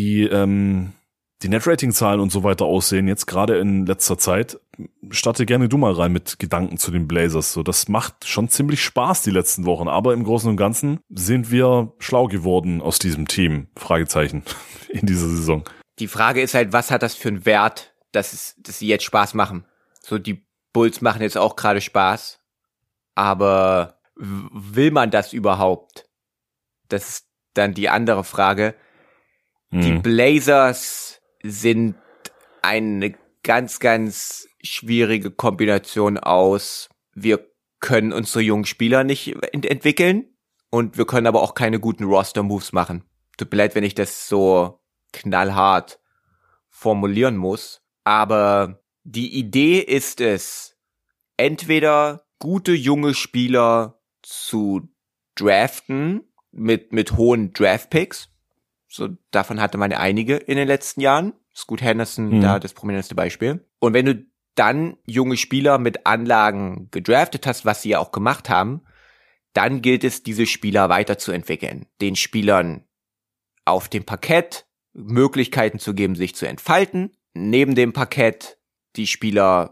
Net-Rating-Zahlen und so weiter aussehen, jetzt gerade in letzter Zeit. Starte gerne du mal rein mit Gedanken zu den Blazers. So, das macht schon ziemlich Spaß die letzten Wochen, aber im Großen und Ganzen sind wir schlau geworden aus diesem Team, Fragezeichen, in dieser Saison. Die Frage ist halt, was hat das für einen Wert, dass sie jetzt Spaß machen? So, die Bulls machen jetzt auch gerade Spaß, aber will man das überhaupt? Das ist dann die andere Frage. Die Blazers sind eine ganz, ganz schwierige Kombination aus, wir können unsere jungen Spieler nicht entwickeln und wir können aber auch keine guten Roster-Moves machen. Tut mir leid, wenn ich das so knallhart formulieren muss, aber die Idee ist es, entweder gute junge Spieler zu draften mit hohen Draftpicks. So, davon hatte man einige in den letzten Jahren. Scoot Henderson, da das prominenteste Beispiel. Und wenn du dann junge Spieler mit Anlagen gedraftet hast, was sie ja auch gemacht haben, dann gilt es, diese Spieler weiterzuentwickeln. Den Spielern auf dem Parkett Möglichkeiten zu geben, sich zu entfalten. Neben dem Parkett die Spieler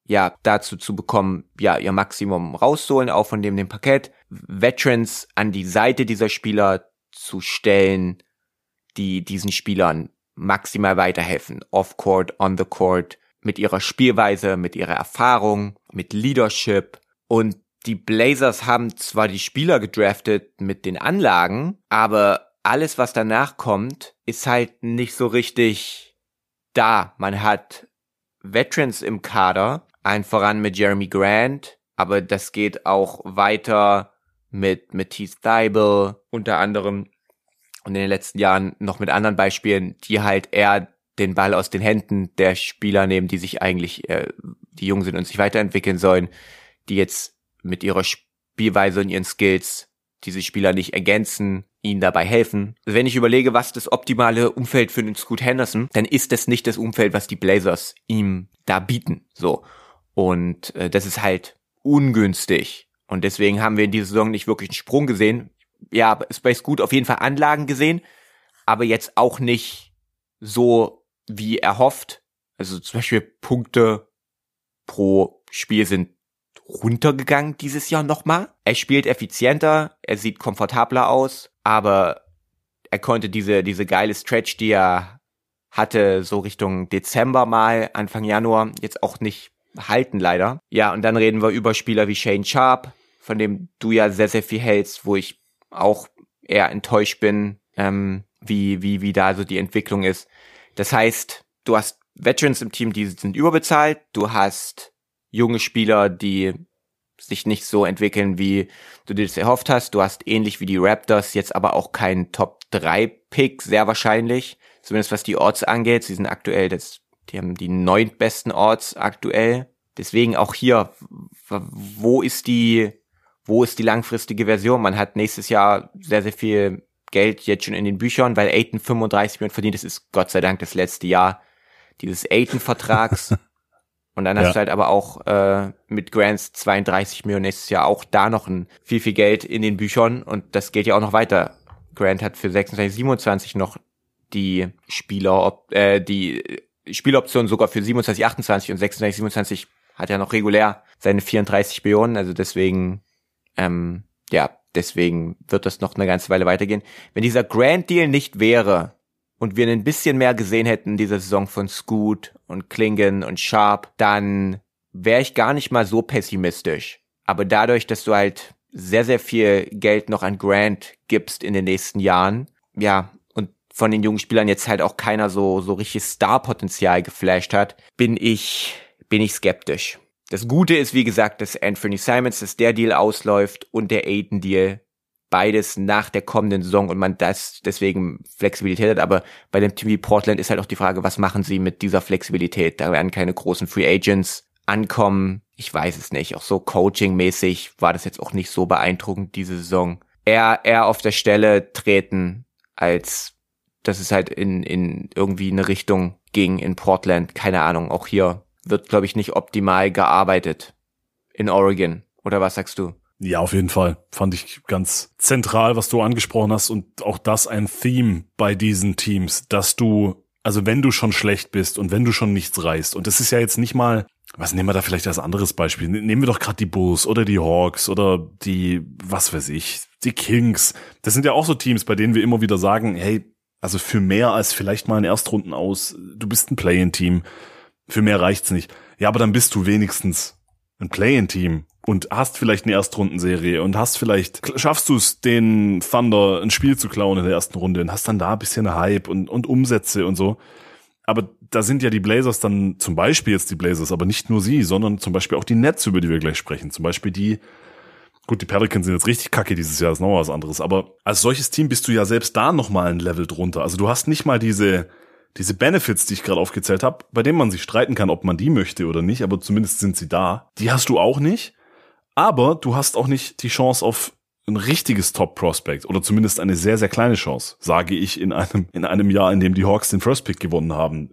dazu zu bekommen, ihr Maximum rauszuholen, auch von dem Parkett, Veterans an die Seite dieser Spieler zu stellen, die diesen Spielern maximal weiterhelfen, off-court, on the court, mit ihrer Spielweise, mit ihrer Erfahrung, mit Leadership. Und die Blazers haben zwar die Spieler gedraftet mit den Anlagen, aber alles, was danach kommt, ist halt nicht so richtig da. Man hat Veterans im Kader, allen voran mit Jeremy Grant, aber das geht auch weiter mit Matisse Thybulle unter anderem und in den letzten Jahren noch mit anderen Beispielen, die halt eher den Ball aus den Händen der Spieler nehmen, die sich eigentlich, die jung sind und sich weiterentwickeln sollen, die jetzt mit ihrer Spielweise und ihren Skills diese Spieler nicht ergänzen, ihnen dabei helfen. Also wenn ich überlege, was das optimale Umfeld für den Scoot Henderson, dann ist das nicht das Umfeld, was die Blazers ihm da bieten. So. Und das ist halt ungünstig. Und deswegen haben wir in dieser Saison nicht wirklich einen Sprung gesehen. Ja, ist bei Scoot auf jeden Fall Anlagen gesehen, aber jetzt auch nicht so wie erhofft. Also zum Beispiel Punkte pro Spiel sind runtergegangen dieses Jahr nochmal. Er spielt effizienter, er sieht komfortabler aus, aber er konnte diese geile Stretch, die er hatte, so Richtung Dezember mal, Anfang Januar, jetzt auch nicht halten leider. Ja, und dann reden wir über Spieler wie Shane Sharp, von dem du ja sehr, sehr viel hältst, wo ich auch eher enttäuscht bin, wie da so die Entwicklung ist. Das heißt, du hast Veterans im Team, die sind überbezahlt, du hast junge Spieler, die sich nicht so entwickeln, wie du dir das erhofft hast. Du hast ähnlich wie die Raptors jetzt aber auch keinen Top-3-Pick, sehr wahrscheinlich. Zumindest was die Odds angeht. Sie sind aktuell, die haben die 9. besten Odds aktuell. Deswegen auch hier, wo ist die langfristige Version? Man hat nächstes Jahr sehr, sehr viel Geld jetzt schon in den Büchern, weil Ayton 35 Millionen verdient. Das ist Gott sei Dank das letzte Jahr dieses Ayton-Vertrags. Und dann hast du halt aber auch mit Grants 32 Millionen nächstes Jahr auch da noch ein viel Geld in den Büchern. Und das geht ja auch noch weiter. Grant hat für 26, 27 noch die Spieloption sogar für 27, 28 und 26, 27 hat er noch regulär seine 34 Millionen. Also deswegen, deswegen wird das noch eine ganze Weile weitergehen. Wenn dieser Grant-Deal nicht wäre und wir ein bisschen mehr gesehen hätten in dieser Saison von Scoot und Klingon und Sharp, dann wäre ich gar nicht mal so pessimistisch. Aber dadurch, dass du halt sehr, sehr viel Geld noch an Grant gibst in den nächsten Jahren, ja, und von den jungen Spielern jetzt halt auch keiner so richtig Star-Potenzial geflasht hat, bin ich skeptisch. Das Gute ist, wie gesagt, dass Anthony Simons, dass der Deal ausläuft und der Ayton-Deal, beides nach der kommenden Saison und man das deswegen Flexibilität hat, aber bei dem Team wie Portland ist halt auch die Frage, was machen sie mit dieser Flexibilität? Da werden keine großen Free Agents ankommen. Ich weiß es nicht. Auch so Coaching-mäßig war das jetzt auch nicht so beeindruckend diese Saison. Eher auf der Stelle treten, als dass es halt in irgendwie eine Richtung ging in Portland. Keine Ahnung. Auch hier wird, glaube ich, nicht optimal gearbeitet in Oregon. Oder was sagst du? Ja, auf jeden Fall. Fand ich ganz zentral, was du angesprochen hast und auch das ein Theme bei diesen Teams, dass du, also wenn du schon schlecht bist und wenn du schon nichts reißt, und das ist ja jetzt nicht mal, was nehmen wir da vielleicht als anderes Beispiel? Nehmen wir doch gerade die Bulls oder die Hawks oder die, was weiß ich, die Kings. Das sind ja auch so Teams, bei denen wir immer wieder sagen, hey, also für mehr als vielleicht mal ein Erstrunden aus, du bist ein Play-in-Team, für mehr reicht's nicht. Ja, aber dann bist du wenigstens ein Play-in-Team. Und hast vielleicht eine Erstrundenserie und schaffst du es, den Thunder ein Spiel zu klauen in der ersten Runde und hast dann da ein bisschen Hype und Umsätze und so. Aber da sind ja die Blazers dann, zum Beispiel jetzt die Blazers, aber nicht nur sie, sondern zum Beispiel auch die Nets, über die wir gleich sprechen. Zum Beispiel die Pelicans sind jetzt richtig kacke dieses Jahr, ist noch was anderes. Aber als solches Team bist du ja selbst da nochmal ein Level drunter. Also du hast nicht mal diese Benefits, die ich gerade aufgezählt habe, bei denen man sich streiten kann, ob man die möchte oder nicht, aber zumindest sind sie da. Die hast du auch nicht. Aber du hast auch nicht die Chance auf ein richtiges Top-Prospect oder zumindest eine sehr, sehr kleine Chance, sage ich in einem Jahr, in dem die Hawks den First Pick gewonnen haben,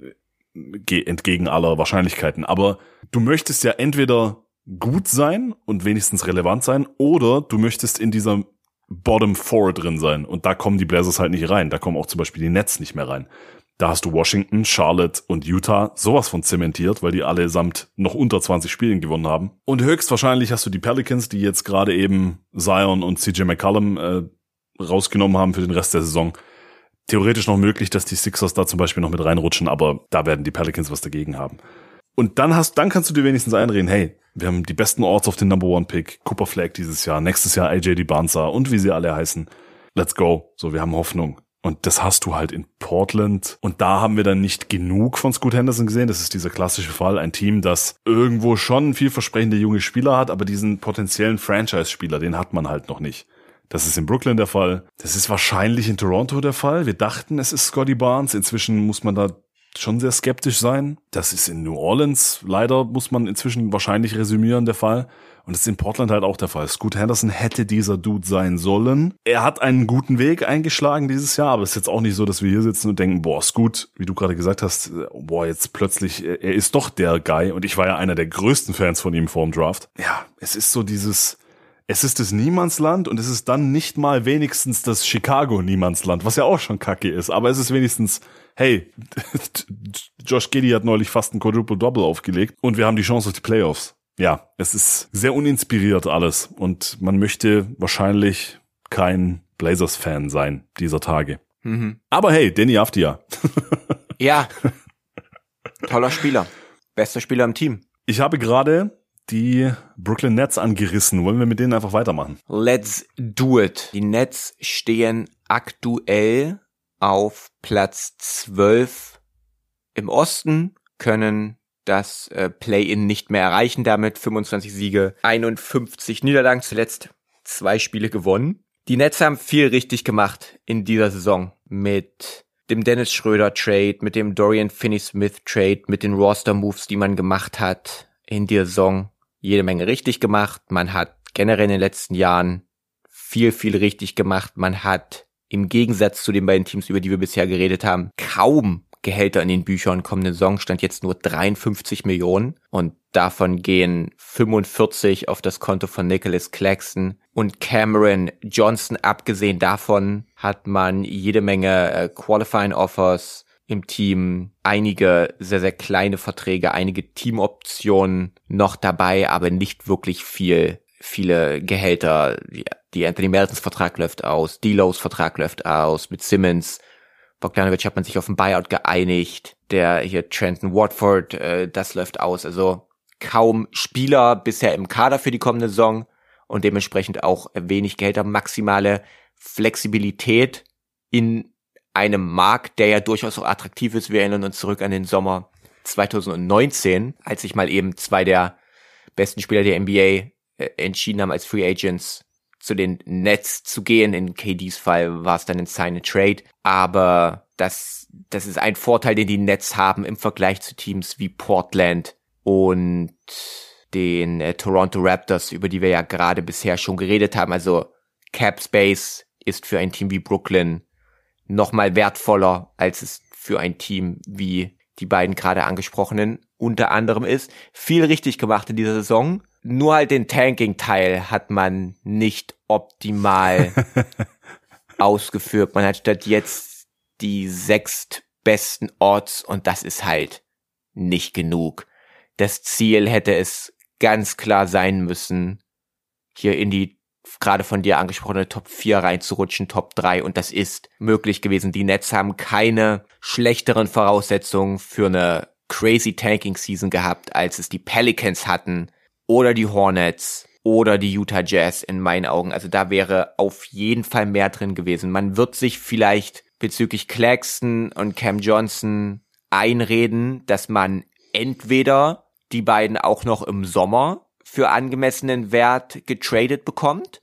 entgegen aller Wahrscheinlichkeiten. Aber du möchtest ja entweder gut sein und wenigstens relevant sein oder du möchtest in dieser Bottom 4 drin sein und da kommen die Blazers halt nicht rein. Da kommen auch zum Beispiel die Nets nicht mehr rein. Da hast du Washington, Charlotte und Utah sowas von zementiert, weil die allesamt noch unter 20 Spielen gewonnen haben. Und höchstwahrscheinlich hast du die Pelicans, die jetzt gerade eben Zion und CJ McCollum rausgenommen haben für den Rest der Saison. Theoretisch noch möglich, dass die Sixers da zum Beispiel noch mit reinrutschen, aber da werden die Pelicans was dagegen haben. Und dann kannst du dir wenigstens einreden, hey, wir haben die besten Orts auf den Number-One-Pick, Cooper Flagg dieses Jahr, nächstes Jahr AJ Dibonsa und wie sie alle heißen. Let's go. So, wir haben Hoffnung. Und das hast du halt in Portland. Und da haben wir dann nicht genug von Scoot Henderson gesehen. Das ist dieser klassische Fall. Ein Team, das irgendwo schon vielversprechende junge Spieler hat, aber diesen potenziellen Franchise-Spieler, den hat man halt noch nicht. Das ist in Brooklyn der Fall. Das ist wahrscheinlich in Toronto der Fall. Wir dachten, es ist Scotty Barnes. Inzwischen muss man da schon sehr skeptisch sein. Das ist in New Orleans, leider muss man inzwischen wahrscheinlich resümieren, der Fall. Und das ist in Portland halt auch der Fall. Scoot Henderson hätte dieser Dude sein sollen. Er hat einen guten Weg eingeschlagen dieses Jahr, aber es ist jetzt auch nicht so, dass wir hier sitzen und denken, boah, Scoot, wie du gerade gesagt hast, boah, jetzt plötzlich, er ist doch der Guy. Und ich war ja einer der größten Fans von ihm vor dem Draft. Ja, es ist so es ist das Niemandsland und es ist dann nicht mal wenigstens das Chicago-Niemandsland, was ja auch schon kacke ist. Aber es ist wenigstens, hey, Josh Giddey hat neulich fast ein Quadruple-Double aufgelegt und wir haben die Chance auf die Playoffs. Ja, es ist sehr uninspiriert alles und man möchte wahrscheinlich kein Blazers-Fan sein dieser Tage. Mhm. Aber hey, Deni Avdija. Ja, toller Spieler. Bester Spieler im Team. Ich habe gerade die Brooklyn Nets angerissen. Wollen wir mit denen einfach weitermachen? Let's do it. Die Nets stehen aktuell auf Platz 12 im Osten, können das Play-In nicht mehr erreichen, damit 25 Siege, 51 Niederlagen, zuletzt 2 Spiele gewonnen. Die Nets haben viel richtig gemacht in dieser Saison mit dem Dennis Schröder Trade, mit dem Dorian Finney-Smith Trade, mit den Roster-Moves, die man gemacht hat in der Saison. Jede Menge richtig gemacht. Man hat generell in den letzten Jahren viel richtig gemacht. Man hat im Gegensatz zu den beiden Teams, über die wir bisher geredet haben, kaum Gehälter in den Büchern. Kommende Saison stand jetzt nur 53 Millionen und davon gehen 45 auf das Konto von Nicholas Claxton und Cameron Johnson. Abgesehen davon hat man jede Menge Qualifying Offers im Team, einige sehr kleine Verträge, einige Teamoptionen noch dabei, aber nicht wirklich viele Gehälter. Die Anthony Meltons Vertrag läuft aus, D'Lo's Vertrag läuft aus, mit Simmons, Bogdanovic hat man sich auf ein Buyout geeinigt, der hier Trenton Watford, das läuft aus, also kaum Spieler bisher im Kader für die kommende Saison und dementsprechend auch wenig Gehälter, maximale Flexibilität in einem Markt, der ja durchaus auch attraktiv ist. Wir erinnern uns zurück an den Sommer 2019, als sich mal eben 2 der besten Spieler der NBA entschieden haben, als Free Agents zu den Nets zu gehen. In KDs Fall war es dann ein Sign-and-Trade. Aber das ist ein Vorteil, den die Nets haben im Vergleich zu Teams wie Portland und den Toronto Raptors, über die wir ja gerade bisher schon geredet haben. Also Cap Space ist für ein Team wie Brooklyn nochmal wertvoller, als es für ein Team wie die beiden gerade angesprochenen unter anderem ist. Viel richtig gemacht in dieser Saison. Nur halt den Tanking-Teil hat man nicht optimal ausgeführt. Man hat statt jetzt die 6 besten Odds und das ist halt nicht genug. Das Ziel hätte es ganz klar sein müssen, hier in die gerade von dir angesprochene Top 4 reinzurutschen, Top 3, und das ist möglich gewesen. Die Nets haben keine schlechteren Voraussetzungen für eine crazy Tanking Season gehabt, als es die Pelicans hatten oder die Hornets oder die Utah Jazz in meinen Augen. Also da wäre auf jeden Fall mehr drin gewesen. Man wird sich vielleicht bezüglich Claxton und Cam Johnson einreden, dass man entweder die beiden auch noch im Sommer für angemessenen Wert getradet bekommt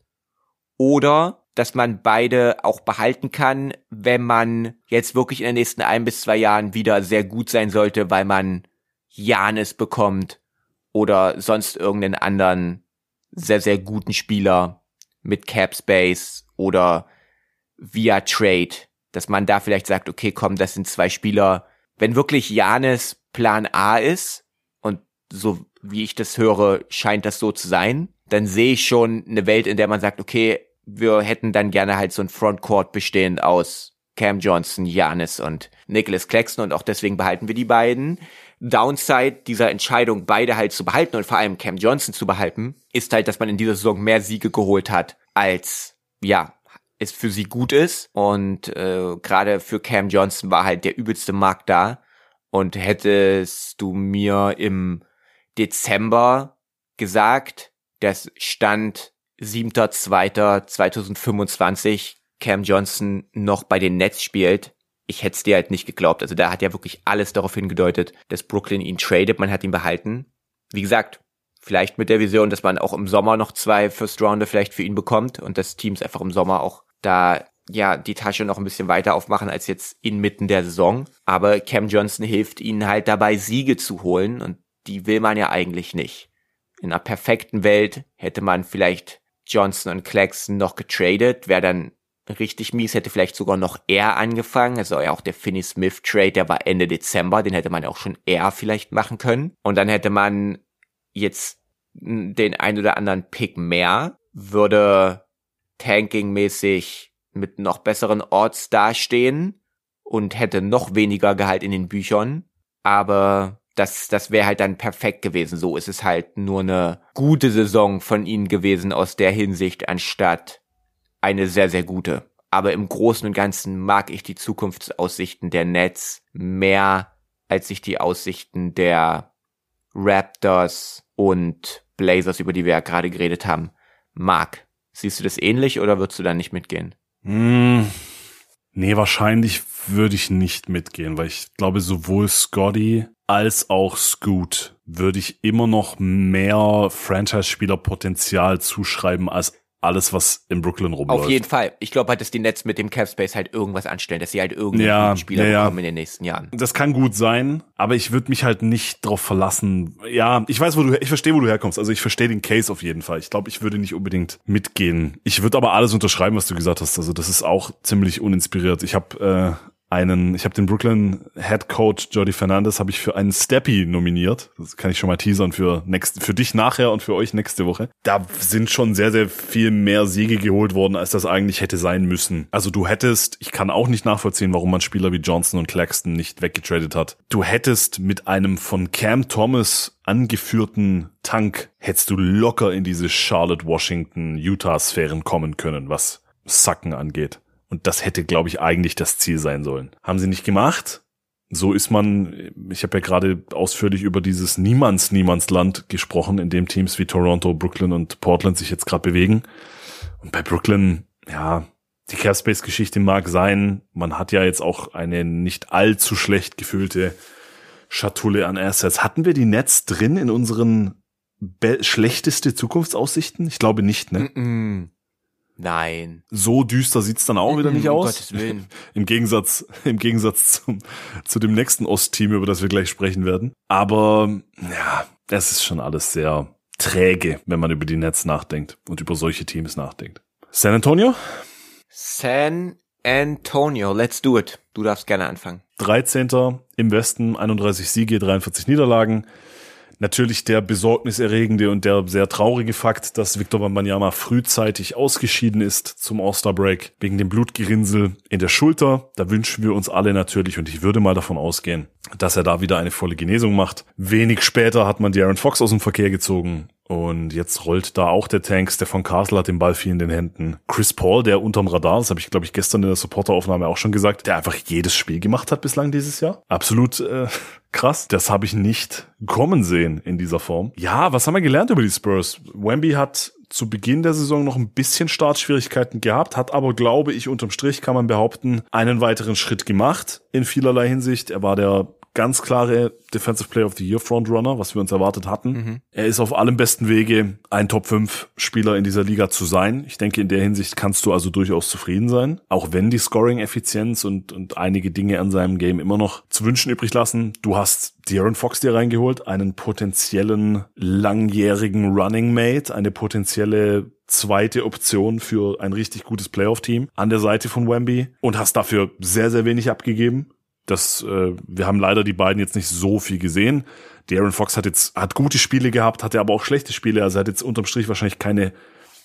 oder dass man beide auch behalten kann, wenn man jetzt wirklich in den nächsten 1 bis 2 Jahren wieder sehr gut sein sollte, weil man Giannis bekommt oder sonst irgendeinen anderen sehr guten Spieler mit Cap Space oder via Trade, dass man da vielleicht sagt, okay, komm, das sind 2 Spieler. Wenn wirklich Giannis Plan A ist, und so wie ich das höre, scheint das so zu sein, dann sehe ich schon eine Welt, in der man sagt, okay, wir hätten dann gerne halt so ein Frontcourt bestehend aus Cam Johnson, Giannis und Nicholas Claxton und auch deswegen behalten wir die beiden. Downside dieser Entscheidung, beide halt zu behalten und vor allem Cam Johnson zu behalten, ist halt, dass man in dieser Saison mehr Siege geholt hat, als, ja, es für sie gut ist. Und gerade für Cam Johnson war halt der übelste Markt da. Und hättest du mir im Dezember gesagt, dass Stand 7.2.2025 Cam Johnson noch bei den Nets spielt, ich hätte es dir halt nicht geglaubt. Also da hat ja wirklich alles darauf hingedeutet, dass Brooklyn ihn tradet, man hat ihn behalten. Wie gesagt, vielleicht mit der Vision, dass man auch im Sommer noch 2 First Rounder vielleicht für ihn bekommt und dass Teams einfach im Sommer auch da ja die Tasche noch ein bisschen weiter aufmachen als jetzt inmitten der Saison. Aber Cam Johnson hilft ihnen halt dabei, Siege zu holen und die will man ja eigentlich nicht. In einer perfekten Welt hätte man vielleicht Johnson und Claxton noch getradet, wäre dann richtig mies, hätte vielleicht sogar noch eher angefangen. Also ja auch der Finney-Smith-Trade, der war Ende Dezember, den hätte man auch schon eher vielleicht machen können. Und dann hätte man jetzt den ein oder anderen Pick mehr, würde Tanking-mäßig mit noch besseren Odds dastehen und hätte noch weniger Gehalt in den Büchern. Aber das wäre halt dann perfekt gewesen. So ist es halt nur eine gute Saison von ihnen gewesen aus der Hinsicht, anstatt eine sehr, sehr gute. Aber im Großen und Ganzen mag ich die Zukunftsaussichten der Nets mehr, als ich die Aussichten der Raptors und Blazers, über die wir ja gerade geredet haben, mag. Siehst du das ähnlich oder würdest du da nicht mitgehen? Nee, wahrscheinlich würde ich nicht mitgehen, weil ich glaube, sowohl Scottie als auch Scoot würde ich immer noch mehr Franchise-Spieler-Potenzial zuschreiben als alles, was in Brooklyn rumläuft. Auf jeden Fall. Ich glaube halt, dass die Nets mit dem Capspace halt irgendwas anstellen, dass sie halt irgendeinen Spieler bekommen in den nächsten Jahren. Das kann gut sein, aber ich würde mich halt nicht drauf verlassen. Ja, ich verstehe, wo du herkommst. Also ich verstehe den Case auf jeden Fall. Ich glaube, ich würde nicht unbedingt mitgehen. Ich würde aber alles unterschreiben, was du gesagt hast. Also das ist auch ziemlich uninspiriert. Ich habe den Brooklyn Head Coach Jordi Fernandez habe ich für einen Steppy nominiert. Das kann ich schon mal teasern für dich nachher und für euch nächste Woche. Da sind schon sehr, sehr viel mehr Siege geholt worden, als das eigentlich hätte sein müssen. Also ich kann auch nicht nachvollziehen, warum man Spieler wie Johnson und Claxton nicht weggetradet hat. Du hättest mit einem von Cam Thomas angeführten Tank, hättest du locker in diese Charlotte-Washington-Utah-Sphären kommen können, was Sacken angeht. Und das hätte, glaube ich, eigentlich das Ziel sein sollen. Haben sie nicht gemacht. So ist ich habe ja gerade ausführlich über dieses Niemandsland gesprochen, in dem Teams wie Toronto, Brooklyn und Portland sich jetzt gerade bewegen. Und bei Brooklyn, ja, die Capspace-Geschichte mag sein. Man hat ja jetzt auch eine nicht allzu schlecht gefüllte Schatulle an Assets. Hatten wir die Nets drin in unseren schlechteste Zukunftsaussichten? Ich glaube nicht, ne? Nein. So düster sieht's dann auch wieder nicht aus. Gottes Willen. Im Gegensatz zu dem nächsten Ostteam, über das wir gleich sprechen werden. Aber ja, es ist schon alles sehr träge, wenn man über die Nets nachdenkt und über solche Teams nachdenkt. San Antonio, let's do it. Du darfst gerne anfangen. 13. im Westen, 31 Siege, 43 Niederlagen. Natürlich der besorgniserregende und der sehr traurige Fakt, dass Victor Wembanyama frühzeitig ausgeschieden ist zum All-Star-Break wegen dem Blutgerinnsel in der Schulter. Da wünschen wir uns alle natürlich, und ich würde mal davon ausgehen, dass er da wieder eine volle Genesung macht. Wenig später hat man De'Aaron Fox aus dem Verkehr gezogen. Und jetzt rollt da auch der Tank. Stefan Castle hat den Ball viel in den Händen. Chris Paul, der unterm Radar, das habe ich, glaube ich, gestern in der Supporteraufnahme auch schon gesagt, der einfach jedes Spiel gemacht hat bislang dieses Jahr. Absolut krass. Das habe ich nicht kommen sehen in dieser Form. Ja, was haben wir gelernt über die Spurs? Wemby hat zu Beginn der Saison noch ein bisschen Startschwierigkeiten gehabt, hat aber, glaube ich, unterm Strich kann man behaupten, einen weiteren Schritt gemacht in vielerlei Hinsicht. Er war der ganz klare Defensive Player of the Year Frontrunner, was wir uns erwartet hatten. Er ist auf allem besten Wege, ein Top-5-Spieler in dieser Liga zu sein. Ich denke, in der Hinsicht kannst du also durchaus zufrieden sein. Auch wenn die Scoring-Effizienz und einige Dinge an seinem Game immer noch zu wünschen übrig lassen. Du hast De'Aaron Fox dir reingeholt, einen potenziellen langjährigen Running Mate, eine potenzielle zweite Option für ein richtig gutes Playoff-Team an der Seite von Wemby und hast dafür sehr, sehr wenig abgegeben. Wir haben leider die beiden jetzt nicht so viel gesehen. De'Aaron Fox hat gute Spiele gehabt, hatte aber auch schlechte Spiele. Also er hat jetzt unterm Strich wahrscheinlich keine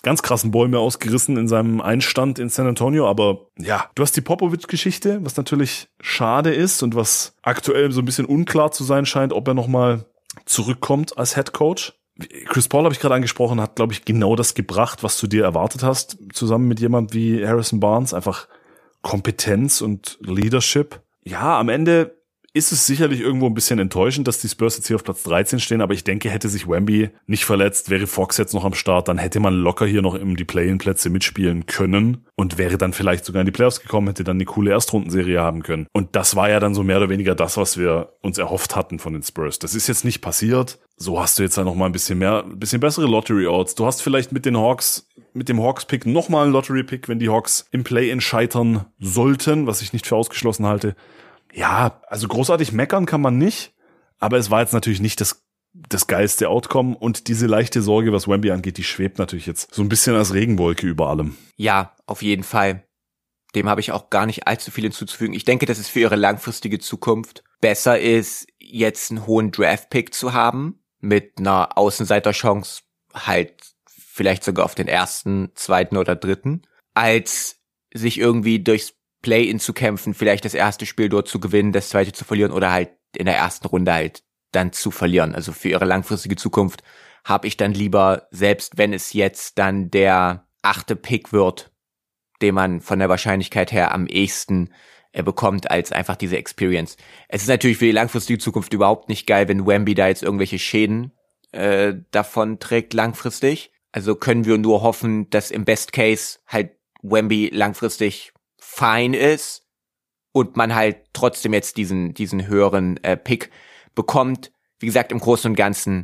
ganz krassen Bäume ausgerissen in seinem Einstand in San Antonio, aber ja, du hast die Popovich-Geschichte, was natürlich schade ist und was aktuell so ein bisschen unklar zu sein scheint, ob er nochmal zurückkommt als Head Coach. Chris Paul habe ich gerade angesprochen, hat, glaube ich, genau das gebracht, was du dir erwartet hast, zusammen mit jemand wie Harrison Barnes, einfach Kompetenz und Leadership. Ja, am Ende ist es sicherlich irgendwo ein bisschen enttäuschend, dass die Spurs jetzt hier auf Platz 13 stehen, aber ich denke, hätte sich Wemby nicht verletzt, wäre Fox jetzt noch am Start, dann hätte man locker hier noch die Play-in-Plätze mitspielen können und wäre dann vielleicht sogar in die Playoffs gekommen, hätte dann eine coole Erstrundenserie haben können. Und das war ja dann so mehr oder weniger das, was wir uns erhofft hatten von den Spurs. Das ist jetzt nicht passiert. So hast du jetzt dann noch mal ein bisschen bessere Lottery-Odds. Du hast vielleicht mit dem Hawks-Pick noch mal einen Lottery-Pick, wenn die Hawks im Play-in scheitern sollten, was ich nicht für ausgeschlossen halte. Ja, also großartig meckern kann man nicht, aber es war jetzt natürlich nicht das geilste Outcome und diese leichte Sorge, was Wemby angeht, die schwebt natürlich jetzt so ein bisschen als Regenwolke über allem. Ja, auf jeden Fall. Dem habe ich auch gar nicht allzu viel hinzuzufügen. Ich denke, dass es für ihre langfristige Zukunft besser ist, jetzt einen hohen Draft-Pick zu haben, mit einer Außenseiterchance halt vielleicht sogar auf den ersten, zweiten oder dritten, als sich irgendwie durchs Play-in zu kämpfen, vielleicht das erste Spiel dort zu gewinnen, das zweite zu verlieren oder halt in der ersten Runde halt dann zu verlieren. Also für ihre langfristige Zukunft habe ich dann lieber, selbst wenn es jetzt dann der 8. Pick wird, den man von der Wahrscheinlichkeit her am ehesten bekommt, als einfach diese Experience. Es ist natürlich für die langfristige Zukunft überhaupt nicht geil, wenn Wemby da jetzt irgendwelche Schäden davon trägt langfristig. Also können wir nur hoffen, dass im Best Case halt Wemby langfristig fein ist und man halt trotzdem jetzt diesen höheren Pick bekommt. Wie gesagt, im Großen und Ganzen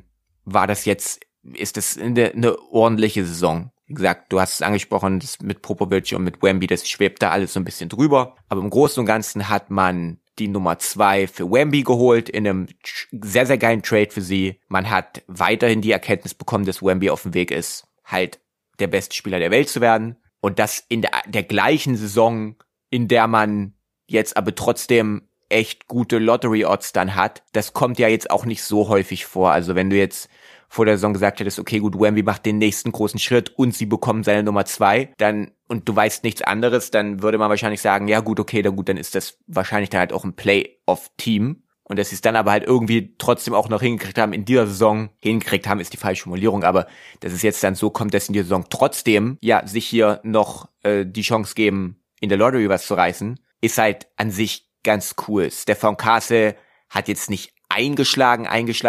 ist das eine ordentliche Saison. Wie gesagt, du hast es angesprochen, das mit Popovich und mit Wemby, das schwebt da alles so ein bisschen drüber. Aber im Großen und Ganzen hat man die Nummer 2 für Wemby geholt, in einem sehr, sehr geilen Trade für sie. Man hat weiterhin die Erkenntnis bekommen, dass Wemby auf dem Weg ist, halt der beste Spieler der Welt zu werden. Und das in der gleichen Saison, in der man jetzt aber trotzdem echt gute Lottery-Odds dann hat, das kommt ja jetzt auch nicht so häufig vor. Also wenn du jetzt vor der Saison gesagt hättest, okay gut, Wemby macht den nächsten großen Schritt und sie bekommen seine Nummer 2, dann, und du weißt nichts anderes, dann würde man wahrscheinlich sagen, ja gut, okay, dann ist das wahrscheinlich dann halt auch ein Playoff-Team. Und dass sie es dann aber halt irgendwie trotzdem auch noch hingekriegt haben, in dieser Saison, hingekriegt haben, ist die falsche Formulierung, aber dass es jetzt dann so kommt, dass in dieser Saison trotzdem, ja, sich hier noch die Chance geben, in der Lottery was zu reißen, ist halt an sich ganz cool. Stephon Castle hat jetzt nicht eingeschlagen,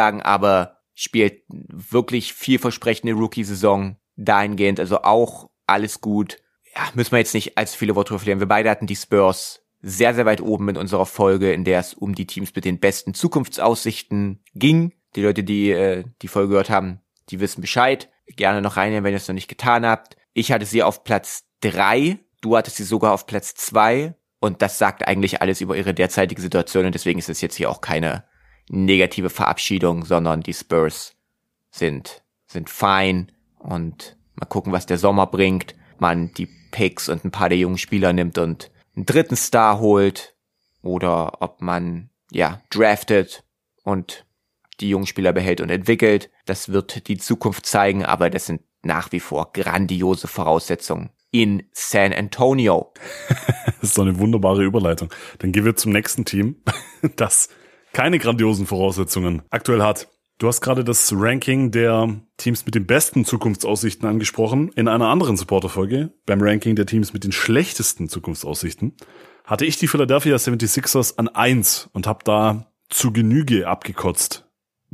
aber spielt wirklich vielversprechende Rookie-Saison dahingehend, also auch alles gut. Ja, müssen wir jetzt nicht allzu viele Worte verlieren. Wir beide hatten die Spurs sehr, sehr weit oben in unserer Folge, in der es um die Teams mit den besten Zukunftsaussichten ging. Die Leute, die die Folge gehört haben, die wissen Bescheid. Gerne noch reinnehmen, wenn ihr es noch nicht getan habt. Ich hatte sie auf Platz 3, du hattest sie sogar auf Platz 2 und das sagt eigentlich alles über ihre derzeitige Situation und deswegen ist es jetzt hier auch keine negative Verabschiedung, sondern die Spurs sind fein und mal gucken, was der Sommer bringt. Man die Picks und ein paar der jungen Spieler nimmt und einen dritten Star holt oder ob man draftet und die jungen Spieler behält und entwickelt. Das wird die Zukunft zeigen, aber das sind nach wie vor grandiose Voraussetzungen in San Antonio. Das ist doch eine wunderbare Überleitung. Dann gehen wir zum nächsten Team, das keine grandiosen Voraussetzungen aktuell hat. Du hast gerade das Ranking der Teams mit den besten Zukunftsaussichten angesprochen. In einer anderen Supporter-Folge, beim Ranking der Teams mit den schlechtesten Zukunftsaussichten, hatte ich die Philadelphia 76ers an 1 und habe da zu Genüge abgekotzt,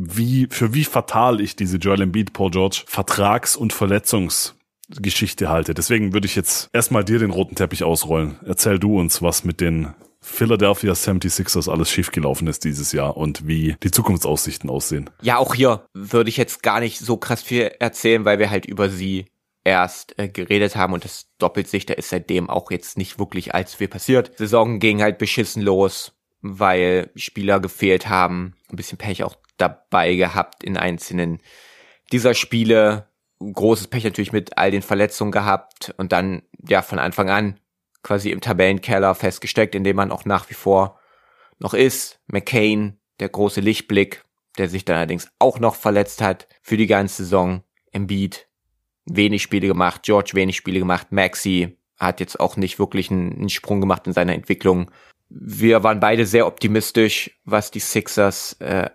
für wie fatal ich diese Joel Embiid, Paul George Vertrags- und Verletzungsgeschichte halte. Deswegen würde ich jetzt erstmal dir den roten Teppich ausrollen. Erzähl du uns, was mit den Philadelphia 76ers alles schiefgelaufen ist dieses Jahr und wie die Zukunftsaussichten aussehen. Ja, auch hier würde ich jetzt gar nicht so krass viel erzählen, weil wir halt über sie erst geredet haben und das doppelt sich, da ist seitdem auch jetzt nicht wirklich allzu viel passiert. Die Saison ging halt beschissen los, weil Spieler gefehlt haben, ein bisschen Pech auch dabei gehabt in einzelnen dieser Spiele, großes Pech natürlich mit all den Verletzungen gehabt und dann von Anfang an quasi im Tabellenkeller festgesteckt, in dem man auch nach wie vor noch ist. McCain, der große Lichtblick, der sich dann allerdings auch noch verletzt hat für die ganze Saison. Embiid wenig Spiele gemacht, George wenig Spiele gemacht, Maxey hat jetzt auch nicht wirklich einen Sprung gemacht in seiner Entwicklung. Wir waren beide sehr optimistisch, was die Sixers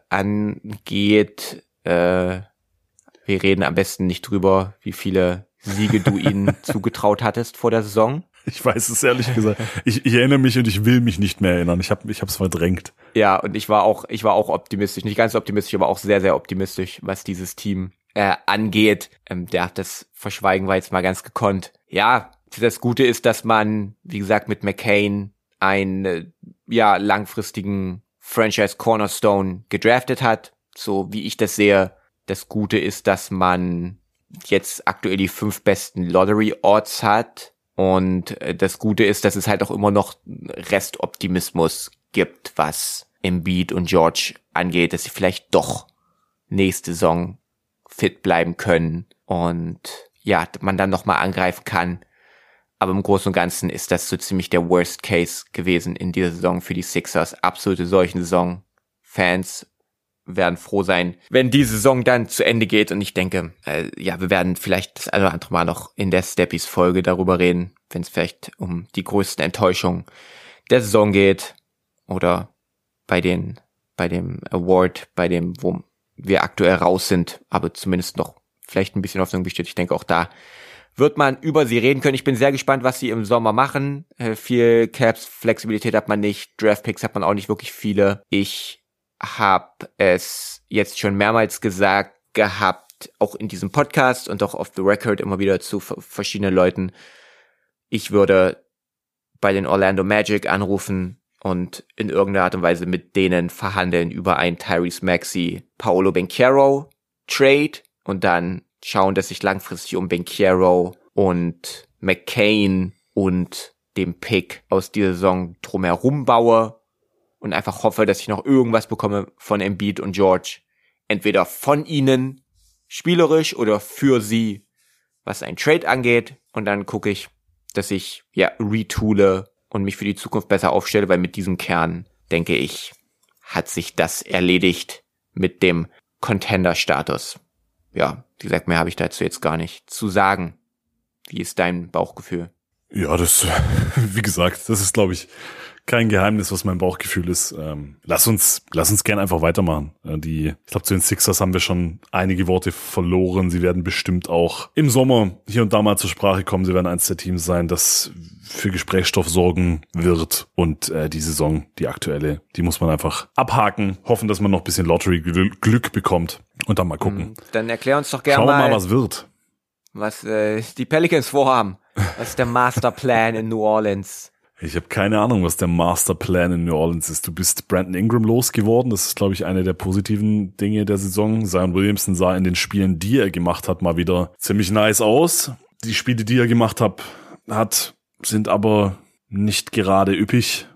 angeht. Wir reden am besten nicht drüber, wie viele Siege du ihnen zugetraut hattest vor der Saison. Ich weiß es ehrlich gesagt. Ich erinnere mich und ich will mich nicht mehr erinnern. Ich hab's verdrängt. Ja, und ich war auch optimistisch. Nicht ganz optimistisch, aber auch sehr, sehr optimistisch, was dieses Team angeht. Das Verschweigen war jetzt mal ganz gekonnt. Ja, das Gute ist, dass man, wie gesagt, mit McCain einen langfristigen Franchise Cornerstone gedraftet hat. So wie ich das sehe. Das Gute ist, dass man jetzt aktuell die 5 besten Lottery Odds hat. Und das Gute ist, dass es halt auch immer noch Restoptimismus gibt, was Embiid und George angeht, dass sie vielleicht doch nächste Saison fit bleiben können und ja, man dann nochmal angreifen kann. Aber im Großen und Ganzen ist das so ziemlich der Worst Case gewesen in dieser Saison für die Sixers. Absolute Seuchensaison. Fans werden froh sein, wenn die Saison dann zu Ende geht. Und ich denke, wir werden vielleicht das eine oder andere Mal noch in der Steppies-Folge darüber reden, wenn es vielleicht um die größten Enttäuschungen der Saison geht oder bei dem Award, wo wir aktuell raus sind, aber zumindest noch vielleicht ein bisschen Hoffnung besteht. Ich denke, auch da wird man über sie reden können. Ich bin sehr gespannt, was sie im Sommer machen. Viel Caps-Flexibilität hat man nicht, Draft-Picks hat man auch nicht wirklich viele. Ich habe es jetzt schon mehrmals gesagt gehabt, auch in diesem Podcast und auch off the record immer wieder zu verschiedenen Leuten. Ich würde bei den Orlando Magic anrufen und in irgendeiner Art und Weise mit denen verhandeln über einen Tyrese Maxey, Paolo Banchero Trade und dann schauen, dass ich langfristig um Banchero und McCain und dem Pick aus dieser Saison drumherum baue und einfach hoffe, dass ich noch irgendwas bekomme von Embiid und George. Entweder von ihnen spielerisch oder für sie, was ein Trade angeht. Und dann gucke ich, dass ich retoole und mich für die Zukunft besser aufstelle, weil mit diesem Kern, denke ich, hat sich das erledigt mit dem Contender-Status. Ja, wie gesagt, mehr habe ich dazu jetzt gar nicht zu sagen. Wie ist dein Bauchgefühl? Ja, wie gesagt, das ist, glaube ich, kein Geheimnis, was mein Bauchgefühl ist. Lass uns gern einfach weitermachen. Ich glaube, zu den Sixers haben wir schon einige Worte verloren. Sie werden bestimmt auch im Sommer hier und da mal zur Sprache kommen. Sie werden eins der Teams sein, das für Gesprächsstoff sorgen wird. Und die Saison, die aktuelle, die muss man einfach abhaken. Hoffen, dass man noch ein bisschen Lottery-Glück bekommt. Und dann mal gucken. Dann erklär uns doch gerne Schauen wir mal, was wird. Was die Pelicans vorhaben. Was ist der Masterplan in New Orleans? Ich habe keine Ahnung, was der Masterplan in New Orleans ist. Du bist Brandon Ingram losgeworden. Das ist, glaube ich, eine der positiven Dinge der Saison. Zion Williamson sah in den Spielen, die er gemacht hat, mal wieder ziemlich nice aus. Die Spiele, die er gemacht hat, sind aber nicht gerade üppig.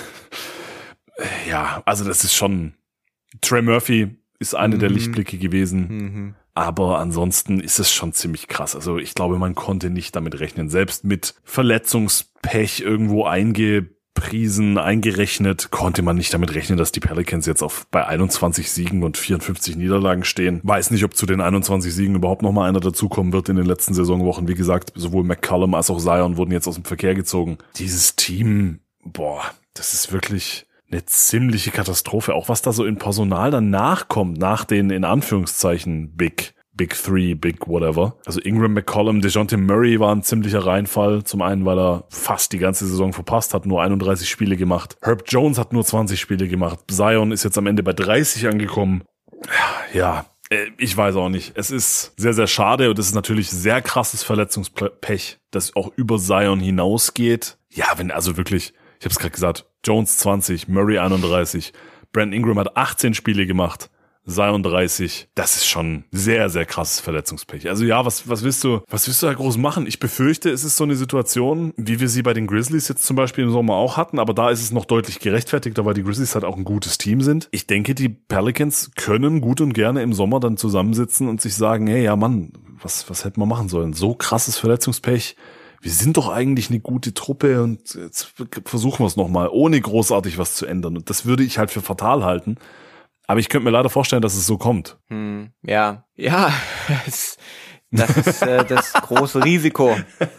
Ja, also das ist schon... Trey Murphy ist eine der Lichtblicke gewesen. Aber ansonsten ist es schon ziemlich krass. Also ich glaube, man konnte nicht damit rechnen. Selbst mit Verletzungspech irgendwo eingerechnet, konnte man nicht damit rechnen, dass die Pelicans jetzt bei 21 Siegen und 54 Niederlagen stehen. Weiß nicht, ob zu den 21 Siegen überhaupt noch mal einer dazukommen wird in den letzten Saisonwochen. Wie gesagt, sowohl McCollum als auch Zion wurden jetzt aus dem Verkehr gezogen. Dieses Team, das ist wirklich eine ziemliche Katastrophe. Auch was da so in Personal dann nachkommt, nach den in Anführungszeichen Big Three, Big whatever. Also Ingram, McCollum, DeJounte Murray war ein ziemlicher Reinfall. Zum einen, weil er fast die ganze Saison verpasst hat, nur 31 Spiele gemacht. Herb Jones hat nur 20 Spiele gemacht. Zion ist jetzt am Ende bei 30 angekommen. Ja, ich weiß auch nicht. Es ist sehr, sehr schade und es ist natürlich sehr krasses Verletzungspech, das auch über Zion hinausgeht. Ja, wirklich, ich habe es gerade gesagt, Jones 20, Murray 31, Brandon Ingram hat 18 Spiele gemacht, Zion 30. Das ist schon sehr, sehr krasses Verletzungspech. Also ja, was willst du da groß machen? Ich befürchte, es ist so eine Situation, wie wir sie bei den Grizzlies jetzt zum Beispiel im Sommer auch hatten, aber da ist es noch deutlich gerechtfertigter, weil die Grizzlies halt auch ein gutes Team sind. Ich denke, die Pelicans können gut und gerne im Sommer dann zusammensitzen und sich sagen, hey, ja Mann, was hätten wir machen sollen? So krasses Verletzungspech. Wir sind doch eigentlich eine gute Truppe und jetzt versuchen wir es nochmal, ohne großartig was zu ändern. Und das würde ich halt für fatal halten. Aber ich könnte mir leider vorstellen, dass es so kommt. Ja, Das ist das große Risiko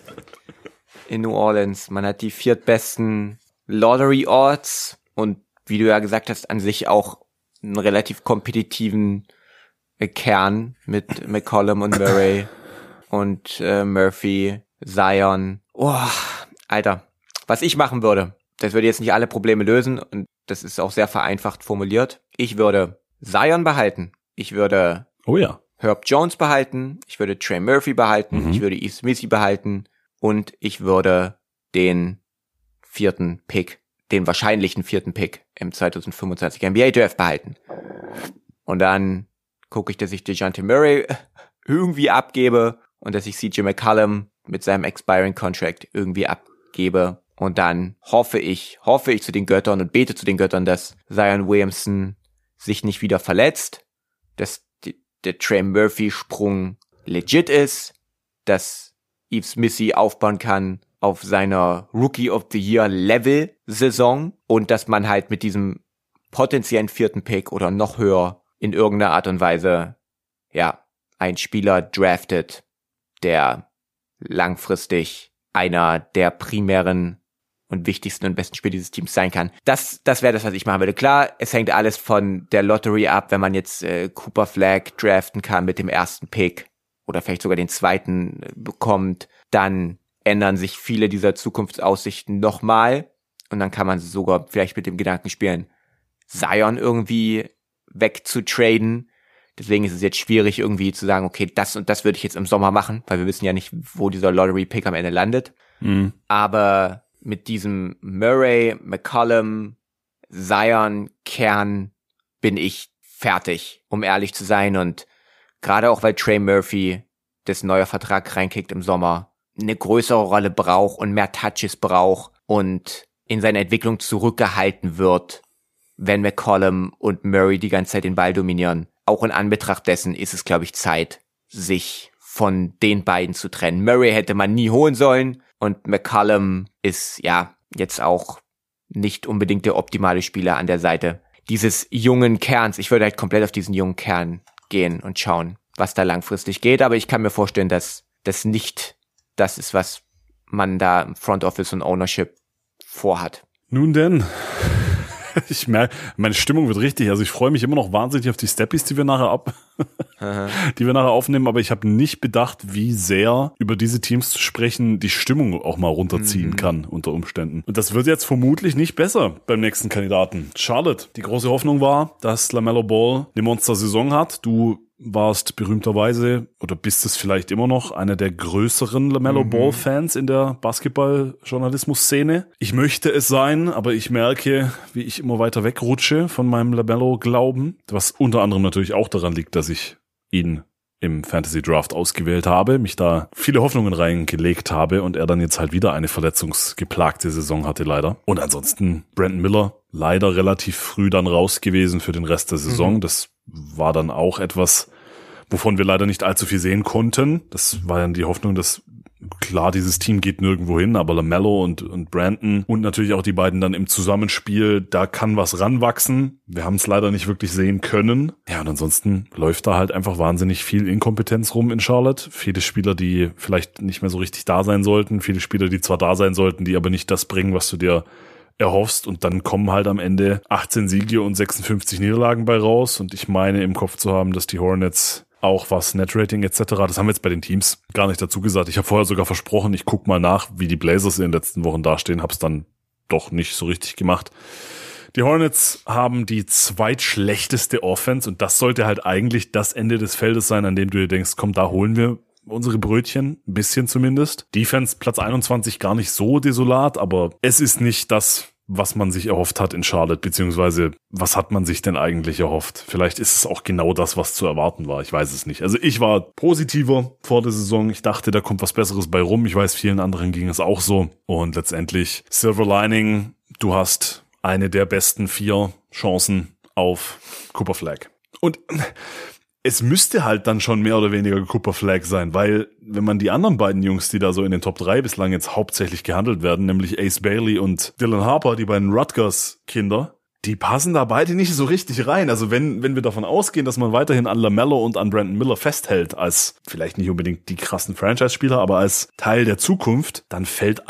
in New Orleans. Man hat die viertbesten Lottery-Odds und wie du ja gesagt hast, an sich auch einen relativ kompetitiven Kern mit McCollum und Murray und Murphy, Zion. Oh, Alter, was ich machen würde, das würde jetzt nicht alle Probleme lösen und das ist auch sehr vereinfacht formuliert. Ich würde Zion behalten. Ich würde Herb Jones behalten. Ich würde Trey Murphy behalten. Ich würde Yves Missi behalten. Und ich würde den wahrscheinlichen vierten Pick im 2025 NBA Draft behalten. Und dann gucke ich, dass ich DeJounte Murray irgendwie abgebe und dass ich CJ McCollum mit seinem expiring Contract irgendwie abgebe. Und dann hoffe ich zu den Göttern und bete zu den Göttern, dass Zion Williamson sich nicht wieder verletzt, dass der Trey Murphy Sprung legit ist, dass Yves Missi aufbauen kann auf seiner Rookie of the Year Level Saison und dass man halt mit diesem potenziellen vierten Pick oder noch höher in irgendeiner Art und Weise, einen Spieler draftet, der langfristig einer der primären und wichtigsten und besten Spieler dieses Teams sein kann. Das wäre das, was ich machen würde. Klar, es hängt alles von der Lottery ab, wenn man jetzt Cooper Flagg draften kann mit dem ersten Pick oder vielleicht sogar den zweiten bekommt, dann ändern sich viele dieser Zukunftsaussichten nochmal und dann kann man sogar vielleicht mit dem Gedanken spielen, Zion irgendwie wegzutraden. Deswegen ist es jetzt schwierig irgendwie zu sagen, okay, das und das würde ich jetzt im Sommer machen, weil wir wissen ja nicht, wo dieser Lottery-Pick am Ende landet. Aber mit diesem Murray, McCollum, Zion-Kern bin ich fertig, um ehrlich zu sein. Und gerade auch, weil Trey Murphy, dessen neuer Vertrag reinkickt im Sommer, eine größere Rolle braucht und mehr Touches braucht und in seiner Entwicklung zurückgehalten wird, wenn McCollum und Murray die ganze Zeit den Ball dominieren. Auch in Anbetracht dessen ist es, glaube ich, Zeit, sich von den beiden zu trennen. Murray hätte man nie holen sollen und McCollum ist jetzt auch nicht unbedingt der optimale Spieler an der Seite dieses jungen Kerns. Ich würde halt komplett auf diesen jungen Kern gehen und schauen, was da langfristig geht. Aber ich kann mir vorstellen, dass das nicht das ist, was man da im Front Office und Ownership vorhat. Nun denn, ich merke, meine Stimmung wird richtig. Also ich freue mich immer noch wahnsinnig auf die Steppies, die wir nachher aufnehmen. Aber ich habe nicht bedacht, wie sehr über diese Teams zu sprechen die Stimmung auch mal runterziehen kann unter Umständen. Und das wird jetzt vermutlich nicht besser beim nächsten Kandidaten. Charlotte. Die große Hoffnung war, dass LaMelo Ball eine Monster-Saison hat. Du warst berühmterweise oder bist es vielleicht immer noch einer der größeren LaMelo Ball-Fans in der Basketball-Journalismus-Szene. Ich möchte es sein, aber ich merke, wie ich immer weiter wegrutsche von meinem LaMelo-Glauben, was unter anderem natürlich auch daran liegt, dass ich ihn im Fantasy Draft ausgewählt habe, mich da viele Hoffnungen reingelegt habe und er dann jetzt halt wieder eine verletzungsgeplagte Saison hatte leider. Und ansonsten Brandon Miller leider relativ früh dann raus gewesen für den Rest der Saison. Das war dann auch etwas, wovon wir leider nicht allzu viel sehen konnten. Das war dann die Hoffnung, dass klar, dieses Team geht nirgendwo hin, aber LaMelo und Brandon und natürlich auch die beiden dann im Zusammenspiel, da kann was ranwachsen. Wir haben es leider nicht wirklich sehen können. Ja, und ansonsten läuft da halt einfach wahnsinnig viel Inkompetenz rum in Charlotte. Viele Spieler, die vielleicht nicht mehr so richtig da sein sollten. Viele Spieler, die zwar da sein sollten, die aber nicht das bringen, was du dir erhoffst, und dann kommen halt am Ende 18 Siege und 56 Niederlagen bei raus, und ich meine im Kopf zu haben, dass die Hornets auch was Netrating etc., das haben wir jetzt bei den Teams gar nicht dazu gesagt. Ich habe vorher sogar versprochen, ich gucke mal nach, wie die Blazers in den letzten Wochen dastehen, habe es dann doch nicht so richtig gemacht. Die Hornets haben die zweitschlechteste Offense, und das sollte halt eigentlich das Ende des Feldes sein, an dem du dir denkst, komm, da holen wir unsere Brötchen, ein bisschen zumindest. Defense Platz 21 gar nicht so desolat, aber es ist nicht das, was man sich erhofft hat in Charlotte, beziehungsweise was hat man sich denn eigentlich erhofft? Vielleicht ist es auch genau das, was zu erwarten war. Ich weiß es nicht. Also ich war positiver vor der Saison. Ich dachte, da kommt was Besseres bei rum. Ich weiß, vielen anderen ging es auch so. Und letztendlich Silver Lining, du hast eine der besten 4 Chancen auf Cooper Flagg. Und es müsste halt dann schon mehr oder weniger Cooper Flagg sein, weil wenn man die anderen beiden Jungs, die da so in den Top 3 bislang jetzt hauptsächlich gehandelt werden, nämlich Ace Bailey und Dylan Harper, die beiden Rutgers-Kinder, Die passen da beide nicht so richtig rein. Also wenn wir davon ausgehen, dass man weiterhin an LaMelo und an Brandon Miller festhält, als vielleicht nicht unbedingt die krassen Franchise-Spieler, aber als Teil der Zukunft, dann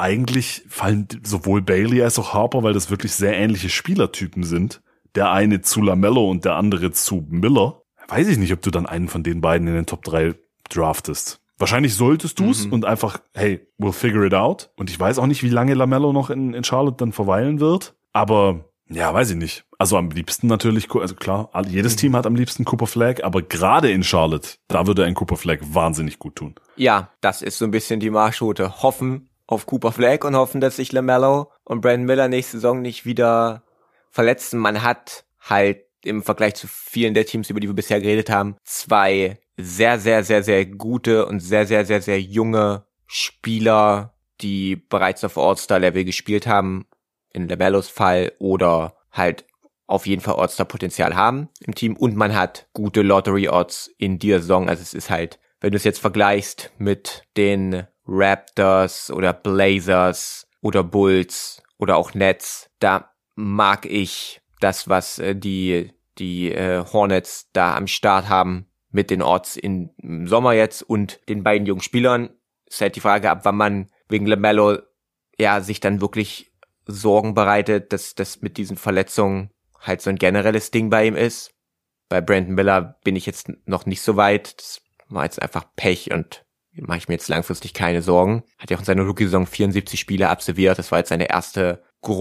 fallen sowohl Bailey als auch Harper, weil das wirklich sehr ähnliche Spielertypen sind. Der eine zu LaMelo und der andere zu Miller. Weiß ich nicht, ob du dann einen von den beiden in den Top 3 draftest. Wahrscheinlich solltest du's und einfach, hey, we'll figure it out. Und ich weiß auch nicht, wie lange LaMelo noch in Charlotte dann verweilen wird. Aber ja, weiß ich nicht. Also am liebsten natürlich, also klar, jedes Team hat am liebsten Cooper Flagg, aber gerade in Charlotte, da würde ein Cooper Flagg wahnsinnig gut tun. Ja, das ist so ein bisschen die Marschroute. Hoffen auf Cooper Flagg und hoffen, dass sich LaMelo und Brandon Miller nächste Saison nicht wieder verletzen. Man hat halt im Vergleich zu vielen der Teams, über die wir bisher geredet haben, 2 sehr, sehr, sehr, sehr gute und sehr, sehr, sehr, sehr junge Spieler, die bereits auf All-Star-Level gespielt haben, in LaMelos Fall, oder halt auf jeden Fall All-Star-Potenzial haben im Team, und man hat gute Lottery-Odds in dieser Saison. Also es ist halt, wenn du es jetzt vergleichst mit den Raptors oder Blazers oder Bulls oder auch Nets, da mag ich das, was die Hornets da am Start haben mit den Odds im Sommer jetzt und den beiden jungen Spielern. Ist halt die Frage, ab wann man wegen LaMelo ja sich dann wirklich Sorgen bereitet, dass das mit diesen Verletzungen halt so ein generelles Ding bei ihm ist. Bei Brandon Miller bin ich jetzt noch nicht so weit. Das war jetzt einfach Pech und mache ich mir jetzt langfristig keine Sorgen. Hat ja auch in seiner Rookie-Saison 74 Spiele absolviert. Das war jetzt seine erste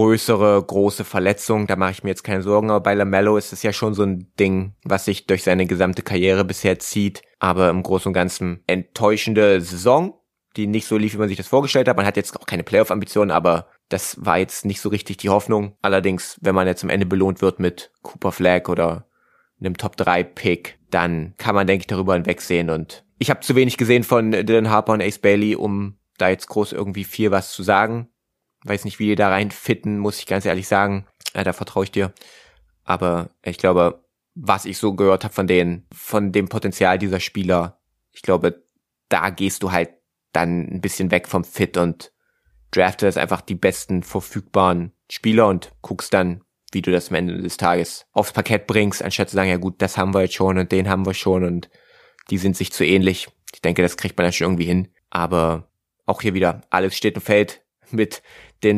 große Verletzung. Da mache ich mir jetzt keine Sorgen. Aber bei LaMelo ist es ja schon so ein Ding, was sich durch seine gesamte Karriere bisher zieht. Aber im Großen und Ganzen enttäuschende Saison, die nicht so lief, wie man sich das vorgestellt hat. Man hat jetzt auch keine Playoff-Ambitionen, aber das war jetzt nicht so richtig die Hoffnung. Allerdings, wenn man jetzt am Ende belohnt wird mit Cooper Flagg oder einem Top-3-Pick, dann kann man, denke ich, darüber hinwegsehen. Und ich habe zu wenig gesehen von Dylan Harper und Ace Bailey, um da jetzt groß irgendwie viel was zu sagen. Weiß nicht, wie die da reinfitten, muss ich ganz ehrlich sagen. Ja, da vertraue ich dir. Aber ich glaube, was ich so gehört habe von dem Potenzial dieser Spieler, ich glaube, da gehst du halt dann ein bisschen weg vom Fit und draftest einfach die besten verfügbaren Spieler und guckst dann, wie du das am Ende des Tages aufs Parkett bringst, anstatt zu sagen, ja gut, das haben wir jetzt schon und den haben wir schon und die sind sich zu ähnlich. Ich denke, das kriegt man dann schon irgendwie hin. Aber auch hier wieder, alles steht und fällt mit den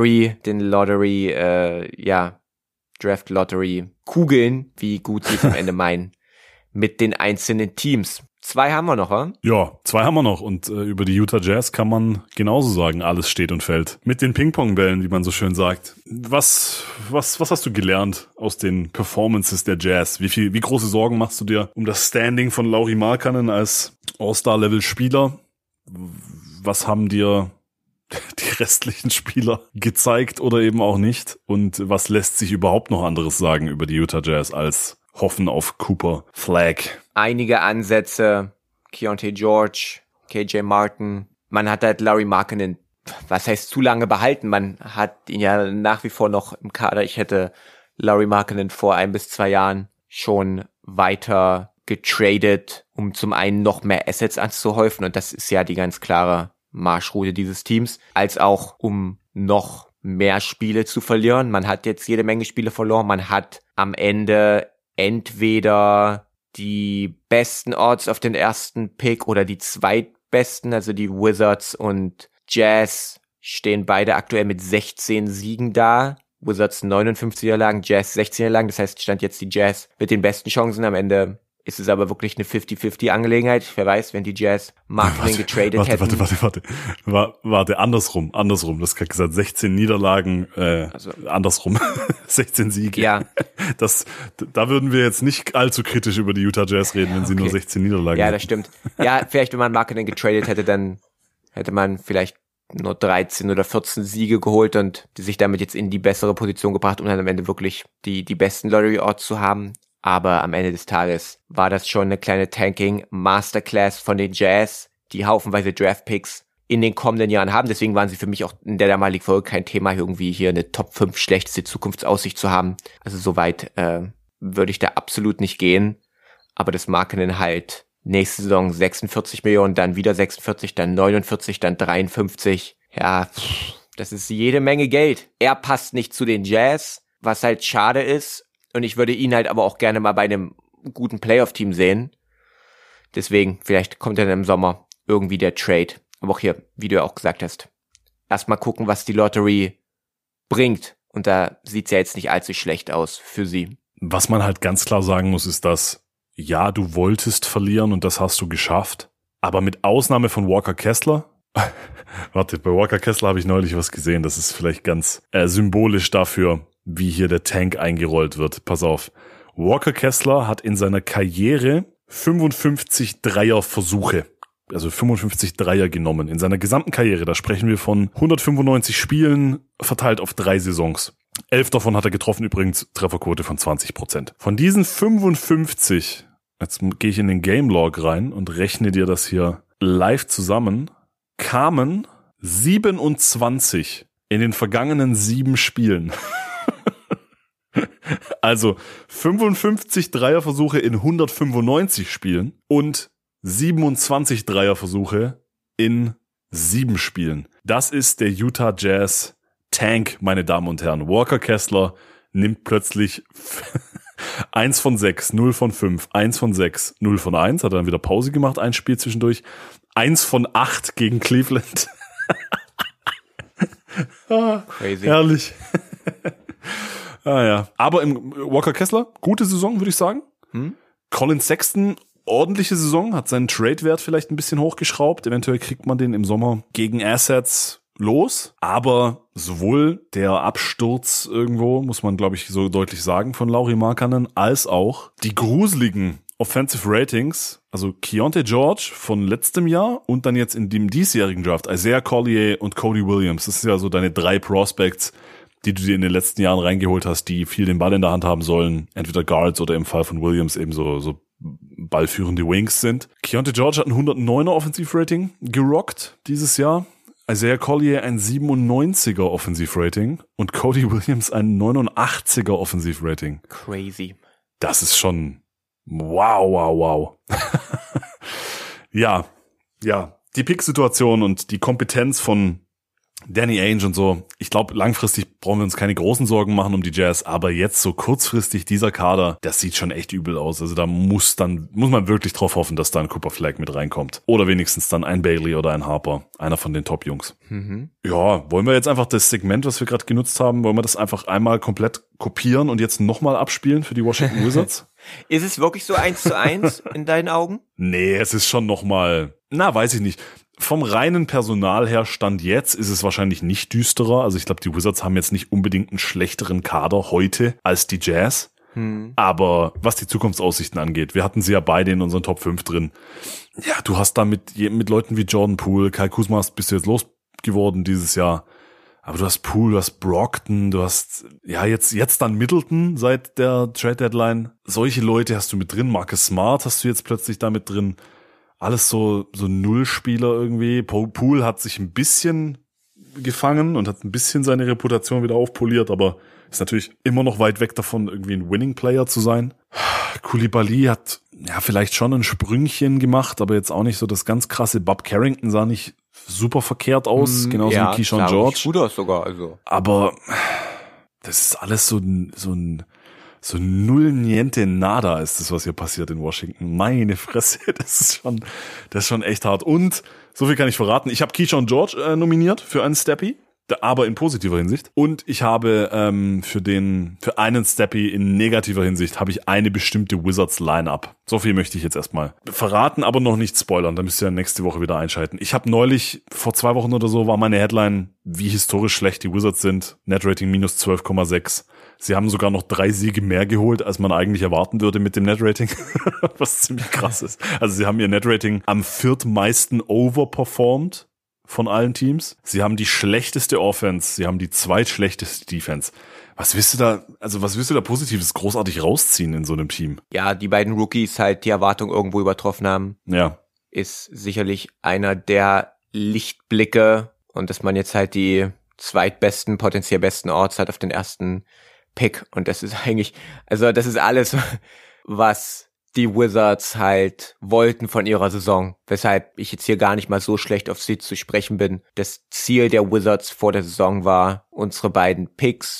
Draft Lottery Kugeln, wie gut sie es am Ende meinen, mit den einzelnen Teams. 2 haben wir noch, oder? Ja, 2 haben wir noch und über die Utah Jazz kann man genauso sagen, alles steht und fällt. Mit den Ping-Pong-Bällen, wie man so schön sagt. Was hast du gelernt aus den Performances der Jazz? Wie große Sorgen machst du dir um das Standing von Lauri Markkanen als All-Star-Level-Spieler? Was haben dir die restlichen Spieler gezeigt oder eben auch nicht? Und was lässt sich überhaupt noch anderes sagen über die Utah Jazz als hoffen auf Cooper Flagg? Einige Ansätze, Keontae George, KJ Martin. Man hat halt Lauri Markkanen, was heißt zu lange behalten? Man hat ihn ja nach wie vor noch im Kader. Ich hätte Lauri Markkanen vor 1 bis 2 Jahren schon weiter getradet, um zum einen noch mehr Assets anzuhäufen. Und das ist ja die ganz klare Marschroute dieses Teams, als auch um noch mehr Spiele zu verlieren. Man hat jetzt jede Menge Spiele verloren. Man hat am Ende entweder die besten Odds auf den ersten Pick oder die zweitbesten, also die Wizards und Jazz stehen beide aktuell mit 16 Siegen da. Wizards 59 Niederlagen, Jazz 16 Niederlagen, das heißt, stand jetzt die Jazz mit den besten Chancen. Am Ende ist es aber wirklich eine 50-50-Angelegenheit. Wer weiß, wenn die Jazz Markkanen getradet hätten. Warte, andersrum. Du hast gerade gesagt, 16 Niederlagen, andersrum. 16 Siege. Ja. Da würden wir jetzt nicht allzu kritisch über die Utah Jazz reden, wenn sie nur 16 Niederlagen Ja, hätten. das stimmt. Ja, vielleicht, wenn man Markkanen getradet hätte, dann hätte man vielleicht nur 13 oder 14 Siege geholt und die sich damit jetzt in die bessere Position gebracht, um dann am Ende wirklich die besten Lottery-Odds zu haben. Aber am Ende des Tages war das schon eine kleine Tanking-Masterclass von den Jazz, die haufenweise Draft-Picks in den kommenden Jahren haben. Deswegen waren sie für mich auch in der damaligen Folge kein Thema, irgendwie hier eine Top 5 schlechteste Zukunftsaussicht zu haben. Also soweit würde ich da absolut nicht gehen. Aber das Markkanen halt nächste Saison 46 Millionen, dann wieder 46, dann 49, dann 53. Ja, das ist jede Menge Geld. Er passt nicht zu den Jazz, was halt schade ist. Und ich würde ihn halt aber auch gerne mal bei einem guten Playoff-Team sehen. Deswegen, vielleicht kommt dann im Sommer irgendwie der Trade. Aber auch hier, wie du ja auch gesagt hast, erstmal gucken, was die Lottery bringt. Und da sieht's ja jetzt nicht allzu schlecht aus für sie. Was man halt ganz klar sagen muss, ist, dass ja, du wolltest verlieren und das hast du geschafft. Aber mit Ausnahme von Walker Kessler, warte, bei Walker Kessler habe ich neulich was gesehen, das ist vielleicht ganz symbolisch dafür, wie hier der Tank eingerollt wird. Pass auf, Walker Kessler hat in seiner Karriere 55 Dreierversuche, also 55 Dreier genommen. In seiner gesamten Karriere, da sprechen wir von 195 Spielen verteilt auf 3 Saisons. 11 davon hat er getroffen, übrigens Trefferquote von 20%. Von diesen 55, jetzt gehe ich in den Game Log rein und rechne dir das hier live zusammen, kamen 27 in den vergangenen 7 Spielen. Also 55 Dreierversuche in 195 Spielen und 27 Dreierversuche in 7 Spielen. Das ist der Utah Jazz Tank, meine Damen und Herren. Walker Kessler nimmt plötzlich 1 von 6, 0 von 5, 1 von 6, 0 von 1, hat dann wieder Pause gemacht, ein Spiel zwischendurch, 1 von 8 gegen Cleveland. Crazy. Herrlich. Ja. Aber im Walker Kessler, gute Saison, würde ich sagen. Colin Sexton, ordentliche Saison, hat seinen Trade-Wert vielleicht ein bisschen hochgeschraubt. Eventuell kriegt man den im Sommer gegen Assets los. Aber sowohl der Absturz irgendwo, muss man glaube ich so deutlich sagen, von Lauri Markkanen, als auch die gruseligen Offensive Ratings, also Keontae George von letztem Jahr und dann jetzt in dem diesjährigen Draft, Isaiah Collier und Cody Williams. Das ist ja so deine 3 Prospects, die du dir in den letzten Jahren reingeholt hast, die viel den Ball in der Hand haben sollen. Entweder Guards oder im Fall von Williams eben so ballführende Wings sind. Keontae George hat ein 109er Offensivrating gerockt dieses Jahr. Isaiah Collier ein 97er Offensivrating und Cody Williams ein 89er Offensivrating. Crazy. Das ist schon wow. Ja. Die Pick-Situation und die Kompetenz von Danny Ainge und so. Ich glaube, langfristig brauchen wir uns keine großen Sorgen machen um die Jazz, aber jetzt so kurzfristig dieser Kader, das sieht schon echt übel aus. Also da muss man wirklich drauf hoffen, dass da ein Cooper Flagg mit reinkommt. Oder wenigstens dann ein Bailey oder ein Harper. Einer von den Top-Jungs. Ja, wollen wir jetzt einfach das Segment, was wir gerade genutzt haben, wollen wir das einfach einmal komplett kopieren und jetzt nochmal abspielen für die Washington Wizards? Ist es wirklich so 1:1 in deinen Augen? Nee, es ist schon nochmal, weiß ich nicht. Vom reinen Personal her Stand jetzt ist es wahrscheinlich nicht düsterer. Also ich glaube, die Wizards haben jetzt nicht unbedingt einen schlechteren Kader heute als die Jazz. Aber was die Zukunftsaussichten angeht, wir hatten sie ja beide in unseren Top 5 drin. Ja, du hast da mit Leuten wie Jordan Poole, Kyle Kuzma bist du jetzt losgeworden dieses Jahr. Aber du hast Poole, du hast Brogdon, du hast jetzt dann Middleton seit der Trade Deadline. Solche Leute hast du mit drin. Marcus Smart hast du jetzt plötzlich da mit drin. Alles so Nullspieler irgendwie. Poole hat sich ein bisschen gefangen und hat ein bisschen seine Reputation wieder aufpoliert, aber ist natürlich immer noch weit weg davon, irgendwie ein Winning-Player zu sein. Coulibaly hat vielleicht schon ein Sprüngchen gemacht, aber jetzt auch nicht so das ganz krasse. Bob Carrington sah nicht super verkehrt aus, genauso wie Keyshawn George. Gut aus sogar, also. Aber das ist alles so null niente nada ist das, was hier passiert in Washington. Meine Fresse, das ist schon echt hart. Und so viel kann ich verraten. Ich habe Keyshawn George nominiert für einen Steppy, aber in positiver Hinsicht. Und ich habe für einen Steppy in negativer Hinsicht habe ich eine bestimmte Wizards Lineup. So viel möchte ich jetzt erstmal verraten, aber noch nicht spoilern. Da müsst ihr nächste Woche wieder einschalten. Ich habe neulich, vor 2 Wochen oder so, war meine Headline, wie historisch schlecht die Wizards sind. Netrating minus 12,6. Sie haben sogar noch 3 Siege mehr geholt, als man eigentlich erwarten würde mit dem Netrating, was ziemlich krass ist. Also sie haben ihr Netrating am 4. meisten overperformed von allen Teams. Sie haben die schlechteste Offense, sie haben die zweitschlechteste Defense. Was willst du da Positives großartig rausziehen in so einem Team? Ja, die beiden Rookies halt die Erwartung irgendwo übertroffen haben. Ja. Ist sicherlich einer der Lichtblicke und dass man jetzt halt die zweitbesten, potenziell besten Orts hat auf den ersten Pick. Und das ist eigentlich, also das ist alles, was die Wizards halt wollten von ihrer Saison, weshalb ich jetzt hier gar nicht mal so schlecht auf sie zu sprechen bin. Das Ziel der Wizards vor der Saison war, unsere beiden Picks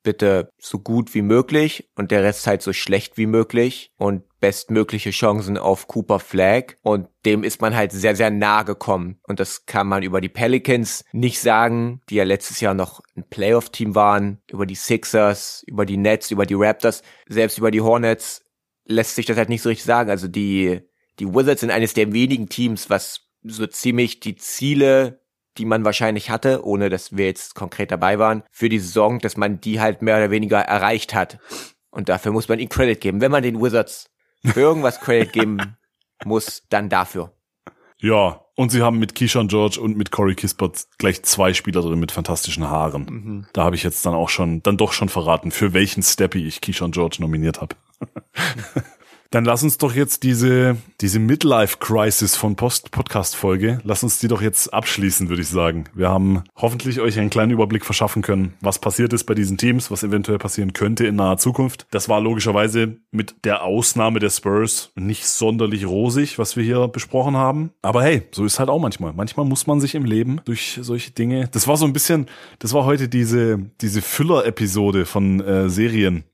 bitte so gut wie möglich und der Rest halt so schlecht wie möglich und bestmögliche Chancen auf Cooper Flagg und dem ist man halt sehr, sehr nahe gekommen und das kann man über die Pelicans nicht sagen, die ja letztes Jahr noch ein Playoff-Team waren, über die Sixers, über die Nets, über die Raptors, selbst über die Hornets lässt sich das halt nicht so richtig sagen. Also die Wizards sind eines der wenigen Teams, was so ziemlich die Ziele, die man wahrscheinlich hatte, ohne dass wir jetzt konkret dabei waren, für die Saison, dass man die halt mehr oder weniger erreicht hat. Und dafür muss man ihnen Credit geben. Wenn man den Wizards für irgendwas Credit geben muss, dann dafür. Ja, und sie haben mit Keyshawn George und mit Corey Kispert gleich 2 Spieler drin mit fantastischen Haaren. Da habe ich jetzt dann doch schon verraten, für welchen Steppy ich Keyshawn George nominiert habe. Dann lass uns doch jetzt diese Midlife-Crisis von Podcast-Folge, lass uns die doch jetzt abschließen, würde ich sagen. Wir haben hoffentlich euch einen kleinen Überblick verschaffen können, was passiert ist bei diesen Teams, was eventuell passieren könnte in naher Zukunft. Das war logischerweise mit der Ausnahme der Spurs nicht sonderlich rosig, was wir hier besprochen haben. Aber hey, so ist halt auch manchmal. Manchmal muss man sich im Leben durch solche Dinge... Das war heute diese Füller-Episode von Serien.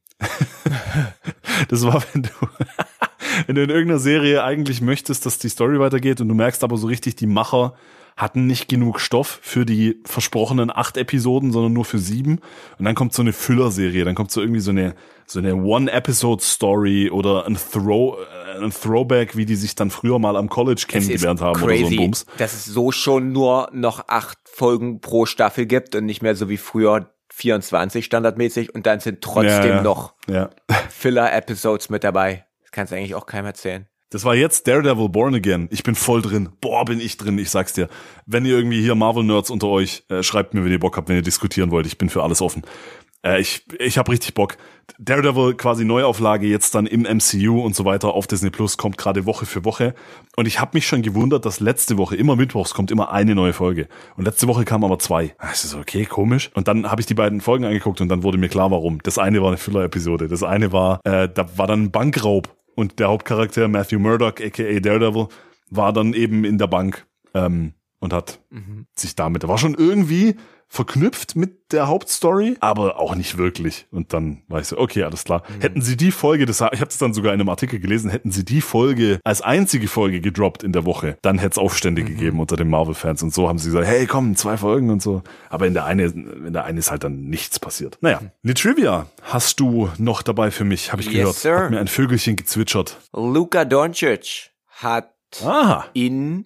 Das war, wenn du in irgendeiner Serie eigentlich möchtest, dass die Story weitergeht und du merkst aber so richtig, die Macher hatten nicht genug Stoff für die versprochenen 8 Episoden, sondern nur für 7. Und dann kommt so eine Füllerserie, dann kommt so irgendwie so eine One-Episode-Story oder ein Throwback, wie die sich dann früher mal am College kennengelernt haben crazy, oder so ein Bums. Dass es so schon nur noch 8 Folgen pro Staffel gibt und nicht mehr so wie früher 24 standardmäßig und dann sind trotzdem noch Filler-Episodes mit dabei. Das kannst du eigentlich auch keinem erzählen. Das war jetzt Daredevil Born Again. Ich bin voll drin. Boah, bin ich drin, ich sag's dir. Wenn ihr irgendwie hier Marvel-Nerds unter euch, schreibt mir, wenn ihr Bock habt, wenn ihr diskutieren wollt. Ich bin für alles offen. Ich hab richtig Bock. Daredevil quasi Neuauflage jetzt dann im MCU und so weiter auf Disney Plus, kommt gerade Woche für Woche. Und ich habe mich schon gewundert, dass letzte Woche, immer mittwochs, kommt immer eine neue Folge. Und letzte Woche kamen aber 2. Das ist okay, komisch. Und dann habe ich die beiden Folgen angeguckt und dann wurde mir klar, warum. Das eine war eine Filler-Episode. Das eine war, da war dann Bankraub. Und der Hauptcharakter Matthew Murdock, aka Daredevil, war dann eben in der Bank und hat sich damit, war schon irgendwie verknüpft mit der Hauptstory, aber auch nicht wirklich. Und dann war ich so, okay, alles klar. Hätten sie die Folge, ich habe das dann sogar in einem Artikel gelesen, hätten sie die Folge als einzige Folge gedroppt in der Woche, dann hätte es Aufstände gegeben unter den Marvel-Fans. Und so haben sie gesagt, hey, komm, 2 Folgen und so. Aber in der eine ist halt dann nichts passiert. Naja, eine Trivia hast du noch dabei für mich, habe ich gehört. Sir. Hat mir ein Vögelchen gezwitschert. Luka Doncic hat in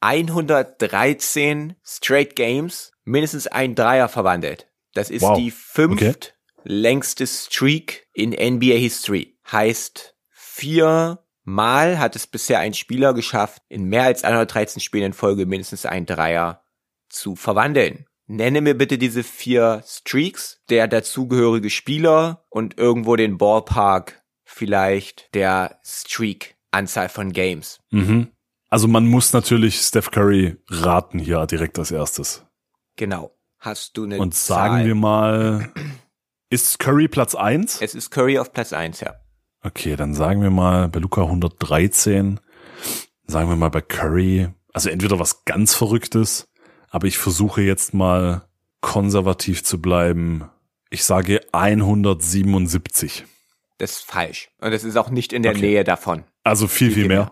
113 Straight Games mindestens einen Dreier verwandelt. Das ist die 5. längste Streak in NBA History. Heißt, 4 Mal hat es bisher ein Spieler geschafft, in mehr als 113 Spielen in Folge mindestens einen Dreier zu verwandeln. Nenne mir bitte diese 4 Streaks, der dazugehörige Spieler und irgendwo den Ballpark vielleicht der Streak-Anzahl von Games. Also man muss natürlich Steph Curry raten hier direkt als erstes. Genau. Hast du eine Und sagen wir mal, ist Curry Platz 1? Es ist Curry auf Platz 1, ja. Okay, dann sagen wir mal bei Luka 113, sagen wir mal bei Curry, also entweder was ganz Verrücktes, aber ich versuche jetzt mal konservativ zu bleiben. Ich sage 177. Das ist falsch. Und das ist auch nicht in der Nähe davon. Also viel mehr.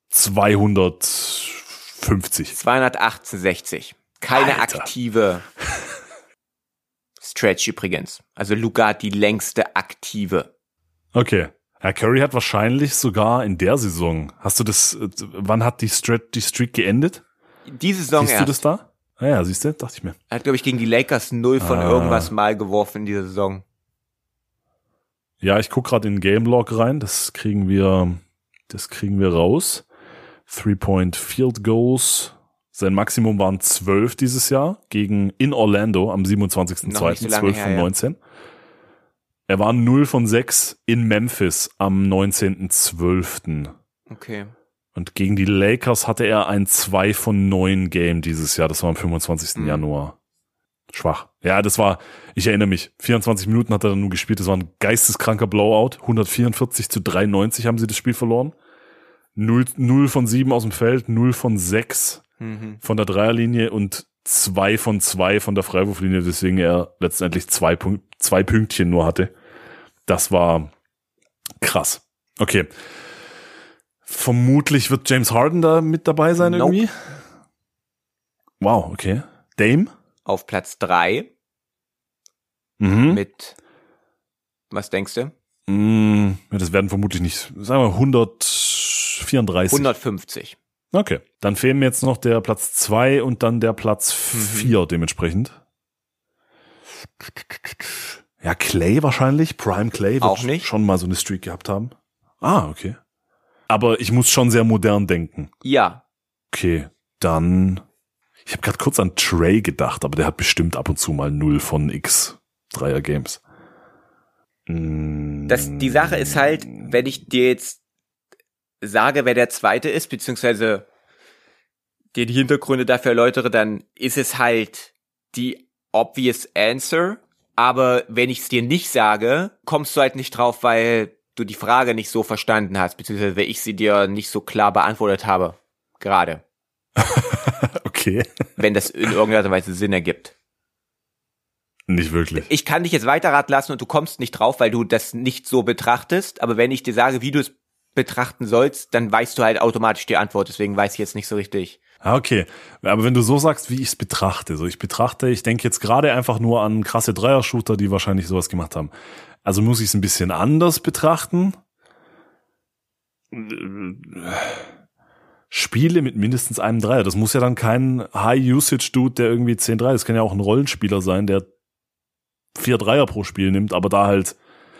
250. 268. Keine Alter. Aktive Stretch übrigens. Also Luka hat die längste aktive. Okay. Herr Curry hat wahrscheinlich sogar in der Saison, hast du das, wann hat die Streak geendet? Die Saison Siehst erst. du das da? Ja, siehst du, dachte ich mir. Er hat, glaube ich, gegen die Lakers 0 von irgendwas mal geworfen in dieser Saison. Ja, ich guck gerade in Game Log rein, das kriegen wir raus. 3-Point Field Goals. Sein Maximum waren 12 dieses Jahr in Orlando am 27.02. 12 von 19. Er war 0 von 6 in Memphis am 19.12. Okay. Und gegen die Lakers hatte er ein 2 von 9 Game dieses Jahr. Das war am 25. Januar. Schwach. Ja, ich erinnere mich, 24 Minuten hat er dann nur gespielt. Das war ein geisteskranker Blowout. 144-93 haben sie das Spiel verloren. 0 von 7 aus dem Feld, 0 von 6 von der Dreierlinie und 2 von 2 von der Freiwurflinie, deswegen er letztendlich 2 Pünktchen nur hatte. Das war krass. Okay. Vermutlich wird James Harden da mit dabei sein irgendwie. Wow, okay. Dame? Auf Platz 3. Mit, was denkst du? Das werden vermutlich nicht, sagen wir 134. 150. Okay, dann fehlen mir jetzt noch der Platz 2 und dann der Platz 4 dementsprechend. Ja, Clay wahrscheinlich, Prime Clay wird auch nicht. Schon mal so eine Streak gehabt haben. Ah, okay. Aber ich muss schon sehr modern denken. Ja. Okay, dann, ich habe gerade kurz an Trey gedacht, aber der hat bestimmt ab und zu mal 0 von X Dreier Games. Die Sache ist halt, wenn ich dir jetzt sage, wer der Zweite ist, beziehungsweise dir die Hintergründe dafür erläutere, dann ist es halt die obvious answer. Aber wenn ich es dir nicht sage, kommst du halt nicht drauf, weil du die Frage nicht so verstanden hast, beziehungsweise weil ich sie dir nicht so klar beantwortet habe. Gerade. Okay. Wenn das in irgendeiner Weise Sinn ergibt. Nicht wirklich. Ich kann dich jetzt weiterraten lassen und du kommst nicht drauf, weil du das nicht so betrachtest. Aber wenn ich dir sage, wie du es betrachten sollst, dann weißt du halt automatisch die Antwort. Deswegen weiß ich jetzt nicht so richtig. Ah, okay. Aber wenn du so sagst, wie ich es betrachte, so ich denke jetzt gerade einfach nur an krasse Dreier-Shooter, die wahrscheinlich sowas gemacht haben. Also muss ich es ein bisschen anders betrachten. Spiele mit mindestens einem Dreier. Das muss ja dann kein High-Usage-Dude, der irgendwie 10 Dreier. Das kann ja auch ein Rollenspieler sein, der 4 Dreier pro Spiel nimmt, aber da halt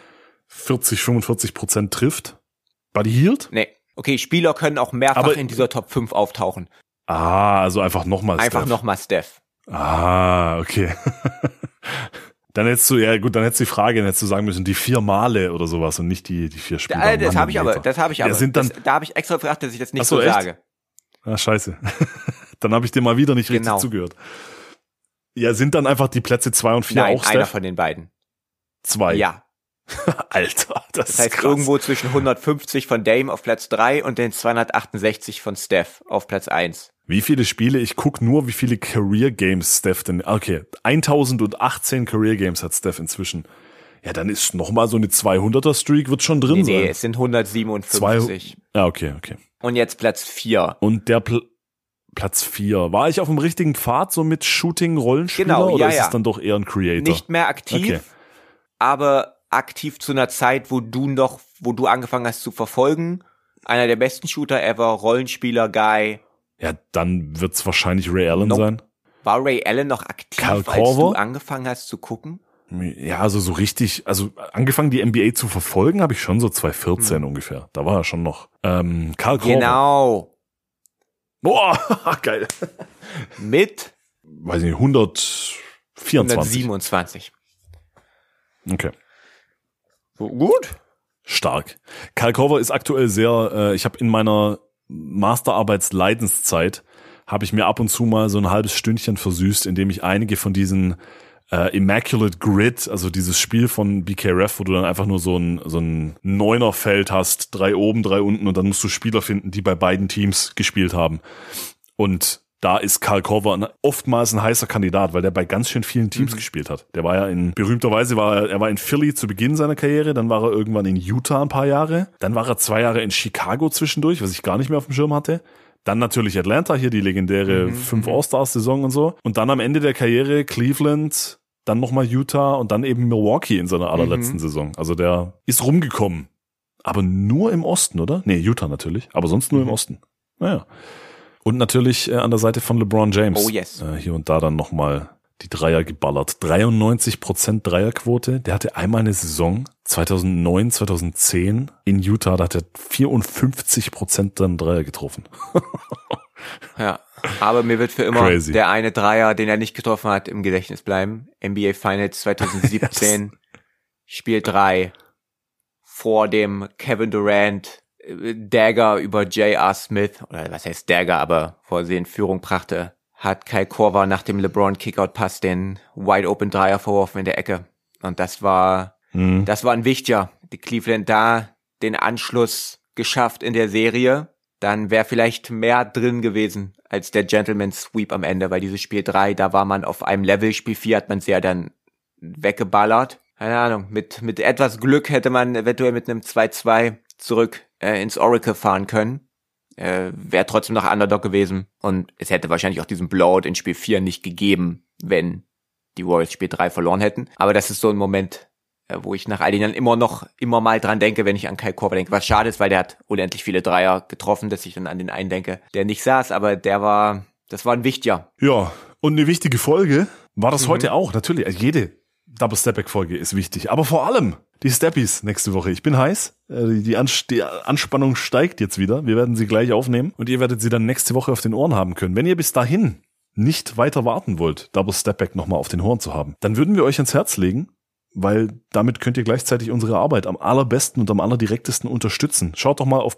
40-45% trifft. Buddy Hield? Nee. Okay, Spieler können auch mehrfach in dieser Top 5 auftauchen. Ah, also einfach nochmal Steph. Einfach nochmal Steph. Ah, okay. Dann hättest du die Frage, dann hättest du sagen müssen, die 4 Male oder sowas und nicht die 4 Spiele. Das habe ich aber. Da habe ich extra gefragt, dass ich das nicht so sage. Ah, scheiße. Dann habe ich dir mal wieder nicht richtig zugehört. Ja, sind dann einfach die Plätze 2 und 4 Nein, auch Steph? einer von den beiden. 2. Ja. Alter, das heißt ist krass. Irgendwo zwischen 150 von Dame auf Platz 3 und den 268 von Steph auf Platz 1. Wie viele Spiele? Ich gucke nur, wie viele Career Games Steph denn. Okay, 1018 Career Games hat Steph inzwischen. Ja, dann ist nochmal so eine 200er Streak wird schon drin sein. Nee, es sind 157. Ja, okay. Und jetzt Platz 4. Und der Platz 4. War ich auf dem richtigen Pfad, so mit Shooting-Rollenspieler? Genau, oder ist es dann doch eher ein Creator? Nicht mehr aktiv, aber aktiv zu einer Zeit, wo du angefangen hast zu verfolgen. Einer der besten Shooter ever, Rollenspieler, Guy. Ja, dann wird's wahrscheinlich Ray Allen sein. War Ray Allen noch aktiv, als du angefangen hast zu gucken? Ja, also so richtig, also angefangen die NBA zu verfolgen habe ich schon so 2014 ungefähr. Da war er schon noch. Karl Korver. Genau. Boah, geil. Mit? Weiß nicht, 127. Okay. Gut. Stark. Karl Korver ist aktuell sehr, ich habe in meiner Masterarbeitsleidenszeit habe ich mir ab und zu mal so ein halbes Stündchen versüßt, indem ich einige von diesen Immaculate Grid, also dieses Spiel von BKRF, wo du dann einfach nur so ein Neunerfeld hast, 3 oben, 3 unten und dann musst du Spieler finden, die bei beiden Teams gespielt haben. Und da ist Karl Korver oftmals ein heißer Kandidat, weil der bei ganz schön vielen Teams gespielt hat. Der war ja berühmterweise er war in Philly zu Beginn seiner Karriere, dann war er irgendwann in Utah ein paar Jahre, dann war er 2 Jahre in Chicago zwischendurch, was ich gar nicht mehr auf dem Schirm hatte. Dann natürlich Atlanta, hier die legendäre 5 All-Stars-Saison und so. Und dann am Ende der Karriere Cleveland, dann nochmal Utah und dann eben Milwaukee in seiner allerletzten Saison. Also der ist rumgekommen. Aber nur im Osten, oder? Nee, Utah natürlich, aber sonst nur im Osten. Naja. Und natürlich an der Seite von LeBron James. Oh yes. Hier und da dann nochmal die Dreier geballert. 93% Dreierquote. Der hatte einmal eine Saison, 2009, 2010 in Utah, da hat er 54% dann Dreier getroffen. Ja, aber mir wird für immer der eine Dreier, den er nicht getroffen hat, im Gedächtnis bleiben. NBA Finals 2017, Spiel 3, vor dem Kevin Durant Dagger über J.R. Smith, oder was heißt Dagger, aber vor sie in Führung brachte, hat Kyle Korver nach dem LeBron Kickout-Pass den Wide Open Dreier verworfen in der Ecke. Und das war ein wichtiger. Die Cleveland da den Anschluss geschafft in der Serie. Dann wäre vielleicht mehr drin gewesen, als der Gentleman's Sweep am Ende, weil dieses Spiel 3, da war man auf einem Level, Spiel 4 hat man es ja dann weggeballert. Keine Ahnung, mit etwas Glück hätte man eventuell mit einem 2-2 zurück ins Oracle fahren können. Wäre trotzdem noch Underdog gewesen. Und es hätte wahrscheinlich auch diesen Blowout in Spiel 4 nicht gegeben, wenn die Warriors Spiel 3 verloren hätten. Aber das ist so ein Moment, wo ich nach all den Jahren immer mal dran denke, wenn ich an Kyle Korver denke. Was schade ist, weil der hat unendlich viele Dreier getroffen, dass ich dann an den einen denke, der nicht saß, aber das war ein wichtiger. Ja, und eine wichtige Folge war das heute auch. Natürlich, jede Double-Step-Back-Folge ist wichtig. Aber vor allem die Steppies nächste Woche. Ich bin heiß. Die Anspannung steigt jetzt wieder. Wir werden sie gleich aufnehmen. Und ihr werdet sie dann nächste Woche auf den Ohren haben können. Wenn ihr bis dahin nicht weiter warten wollt, Double-Step-Back nochmal auf den Ohren zu haben, dann würden wir euch ans Herz legen, weil damit könnt ihr gleichzeitig unsere Arbeit am allerbesten und am allerdirektesten unterstützen. Schaut doch mal auf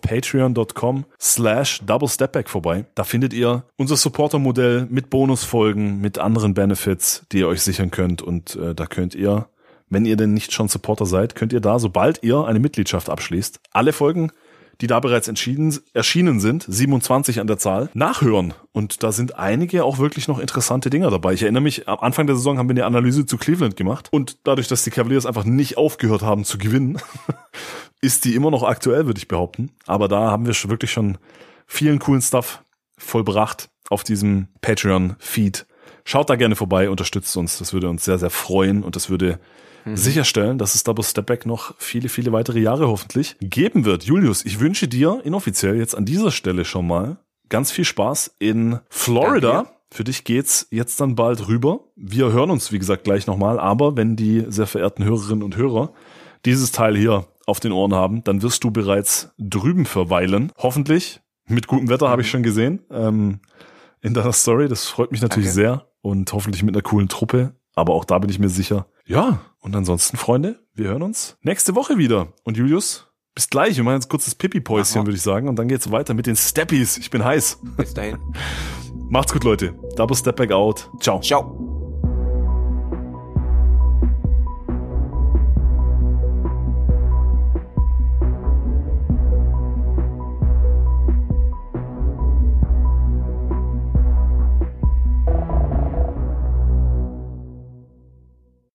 patreon.com/doublestepback vorbei. Da findet ihr unser Supporter-Modell mit Bonusfolgen, mit anderen Benefits, die ihr euch sichern könnt. Und da könnt ihr, wenn ihr denn nicht schon Supporter seid, könnt ihr da, sobald ihr eine Mitgliedschaft abschließt, alle Folgen, die da bereits erschienen sind, 27 an der Zahl, nachhören. Und da sind einige auch wirklich noch interessante Dinger dabei. Ich erinnere mich, am Anfang der Saison haben wir eine Analyse zu Cleveland gemacht. Und dadurch, dass die Cavaliers einfach nicht aufgehört haben zu gewinnen, ist die immer noch aktuell, würde ich behaupten. Aber da haben wir wirklich schon vielen coolen Stuff vollbracht auf diesem Patreon-Feed. Schaut da gerne vorbei, unterstützt uns. Das würde uns sehr, sehr freuen. Und das würde sicherstellen, dass es Double Step Back noch viele, viele weitere Jahre hoffentlich geben wird. Julius, ich wünsche dir inoffiziell jetzt an dieser Stelle schon mal ganz viel Spaß in Florida. Danke. Für dich geht's jetzt dann bald rüber. Wir hören uns, wie gesagt, gleich nochmal. Aber wenn die sehr verehrten Hörerinnen und Hörer dieses Teil hier auf den Ohren haben, dann wirst du bereits drüben verweilen. Hoffentlich. Mit gutem Wetter habe ich schon gesehen. In deiner Story. Das freut mich natürlich sehr. Und hoffentlich mit einer coolen Truppe. Aber auch da bin ich mir sicher. Ja, und ansonsten, Freunde, wir hören uns nächste Woche wieder. Und Julius, bis gleich. Wir machen jetzt kurz das Pipi-Päuschen, würde ich sagen. Und dann geht's weiter mit den Steppies. Ich bin heiß. Bis dahin. Macht's gut, Leute. Double Step Back out. Ciao. Ciao.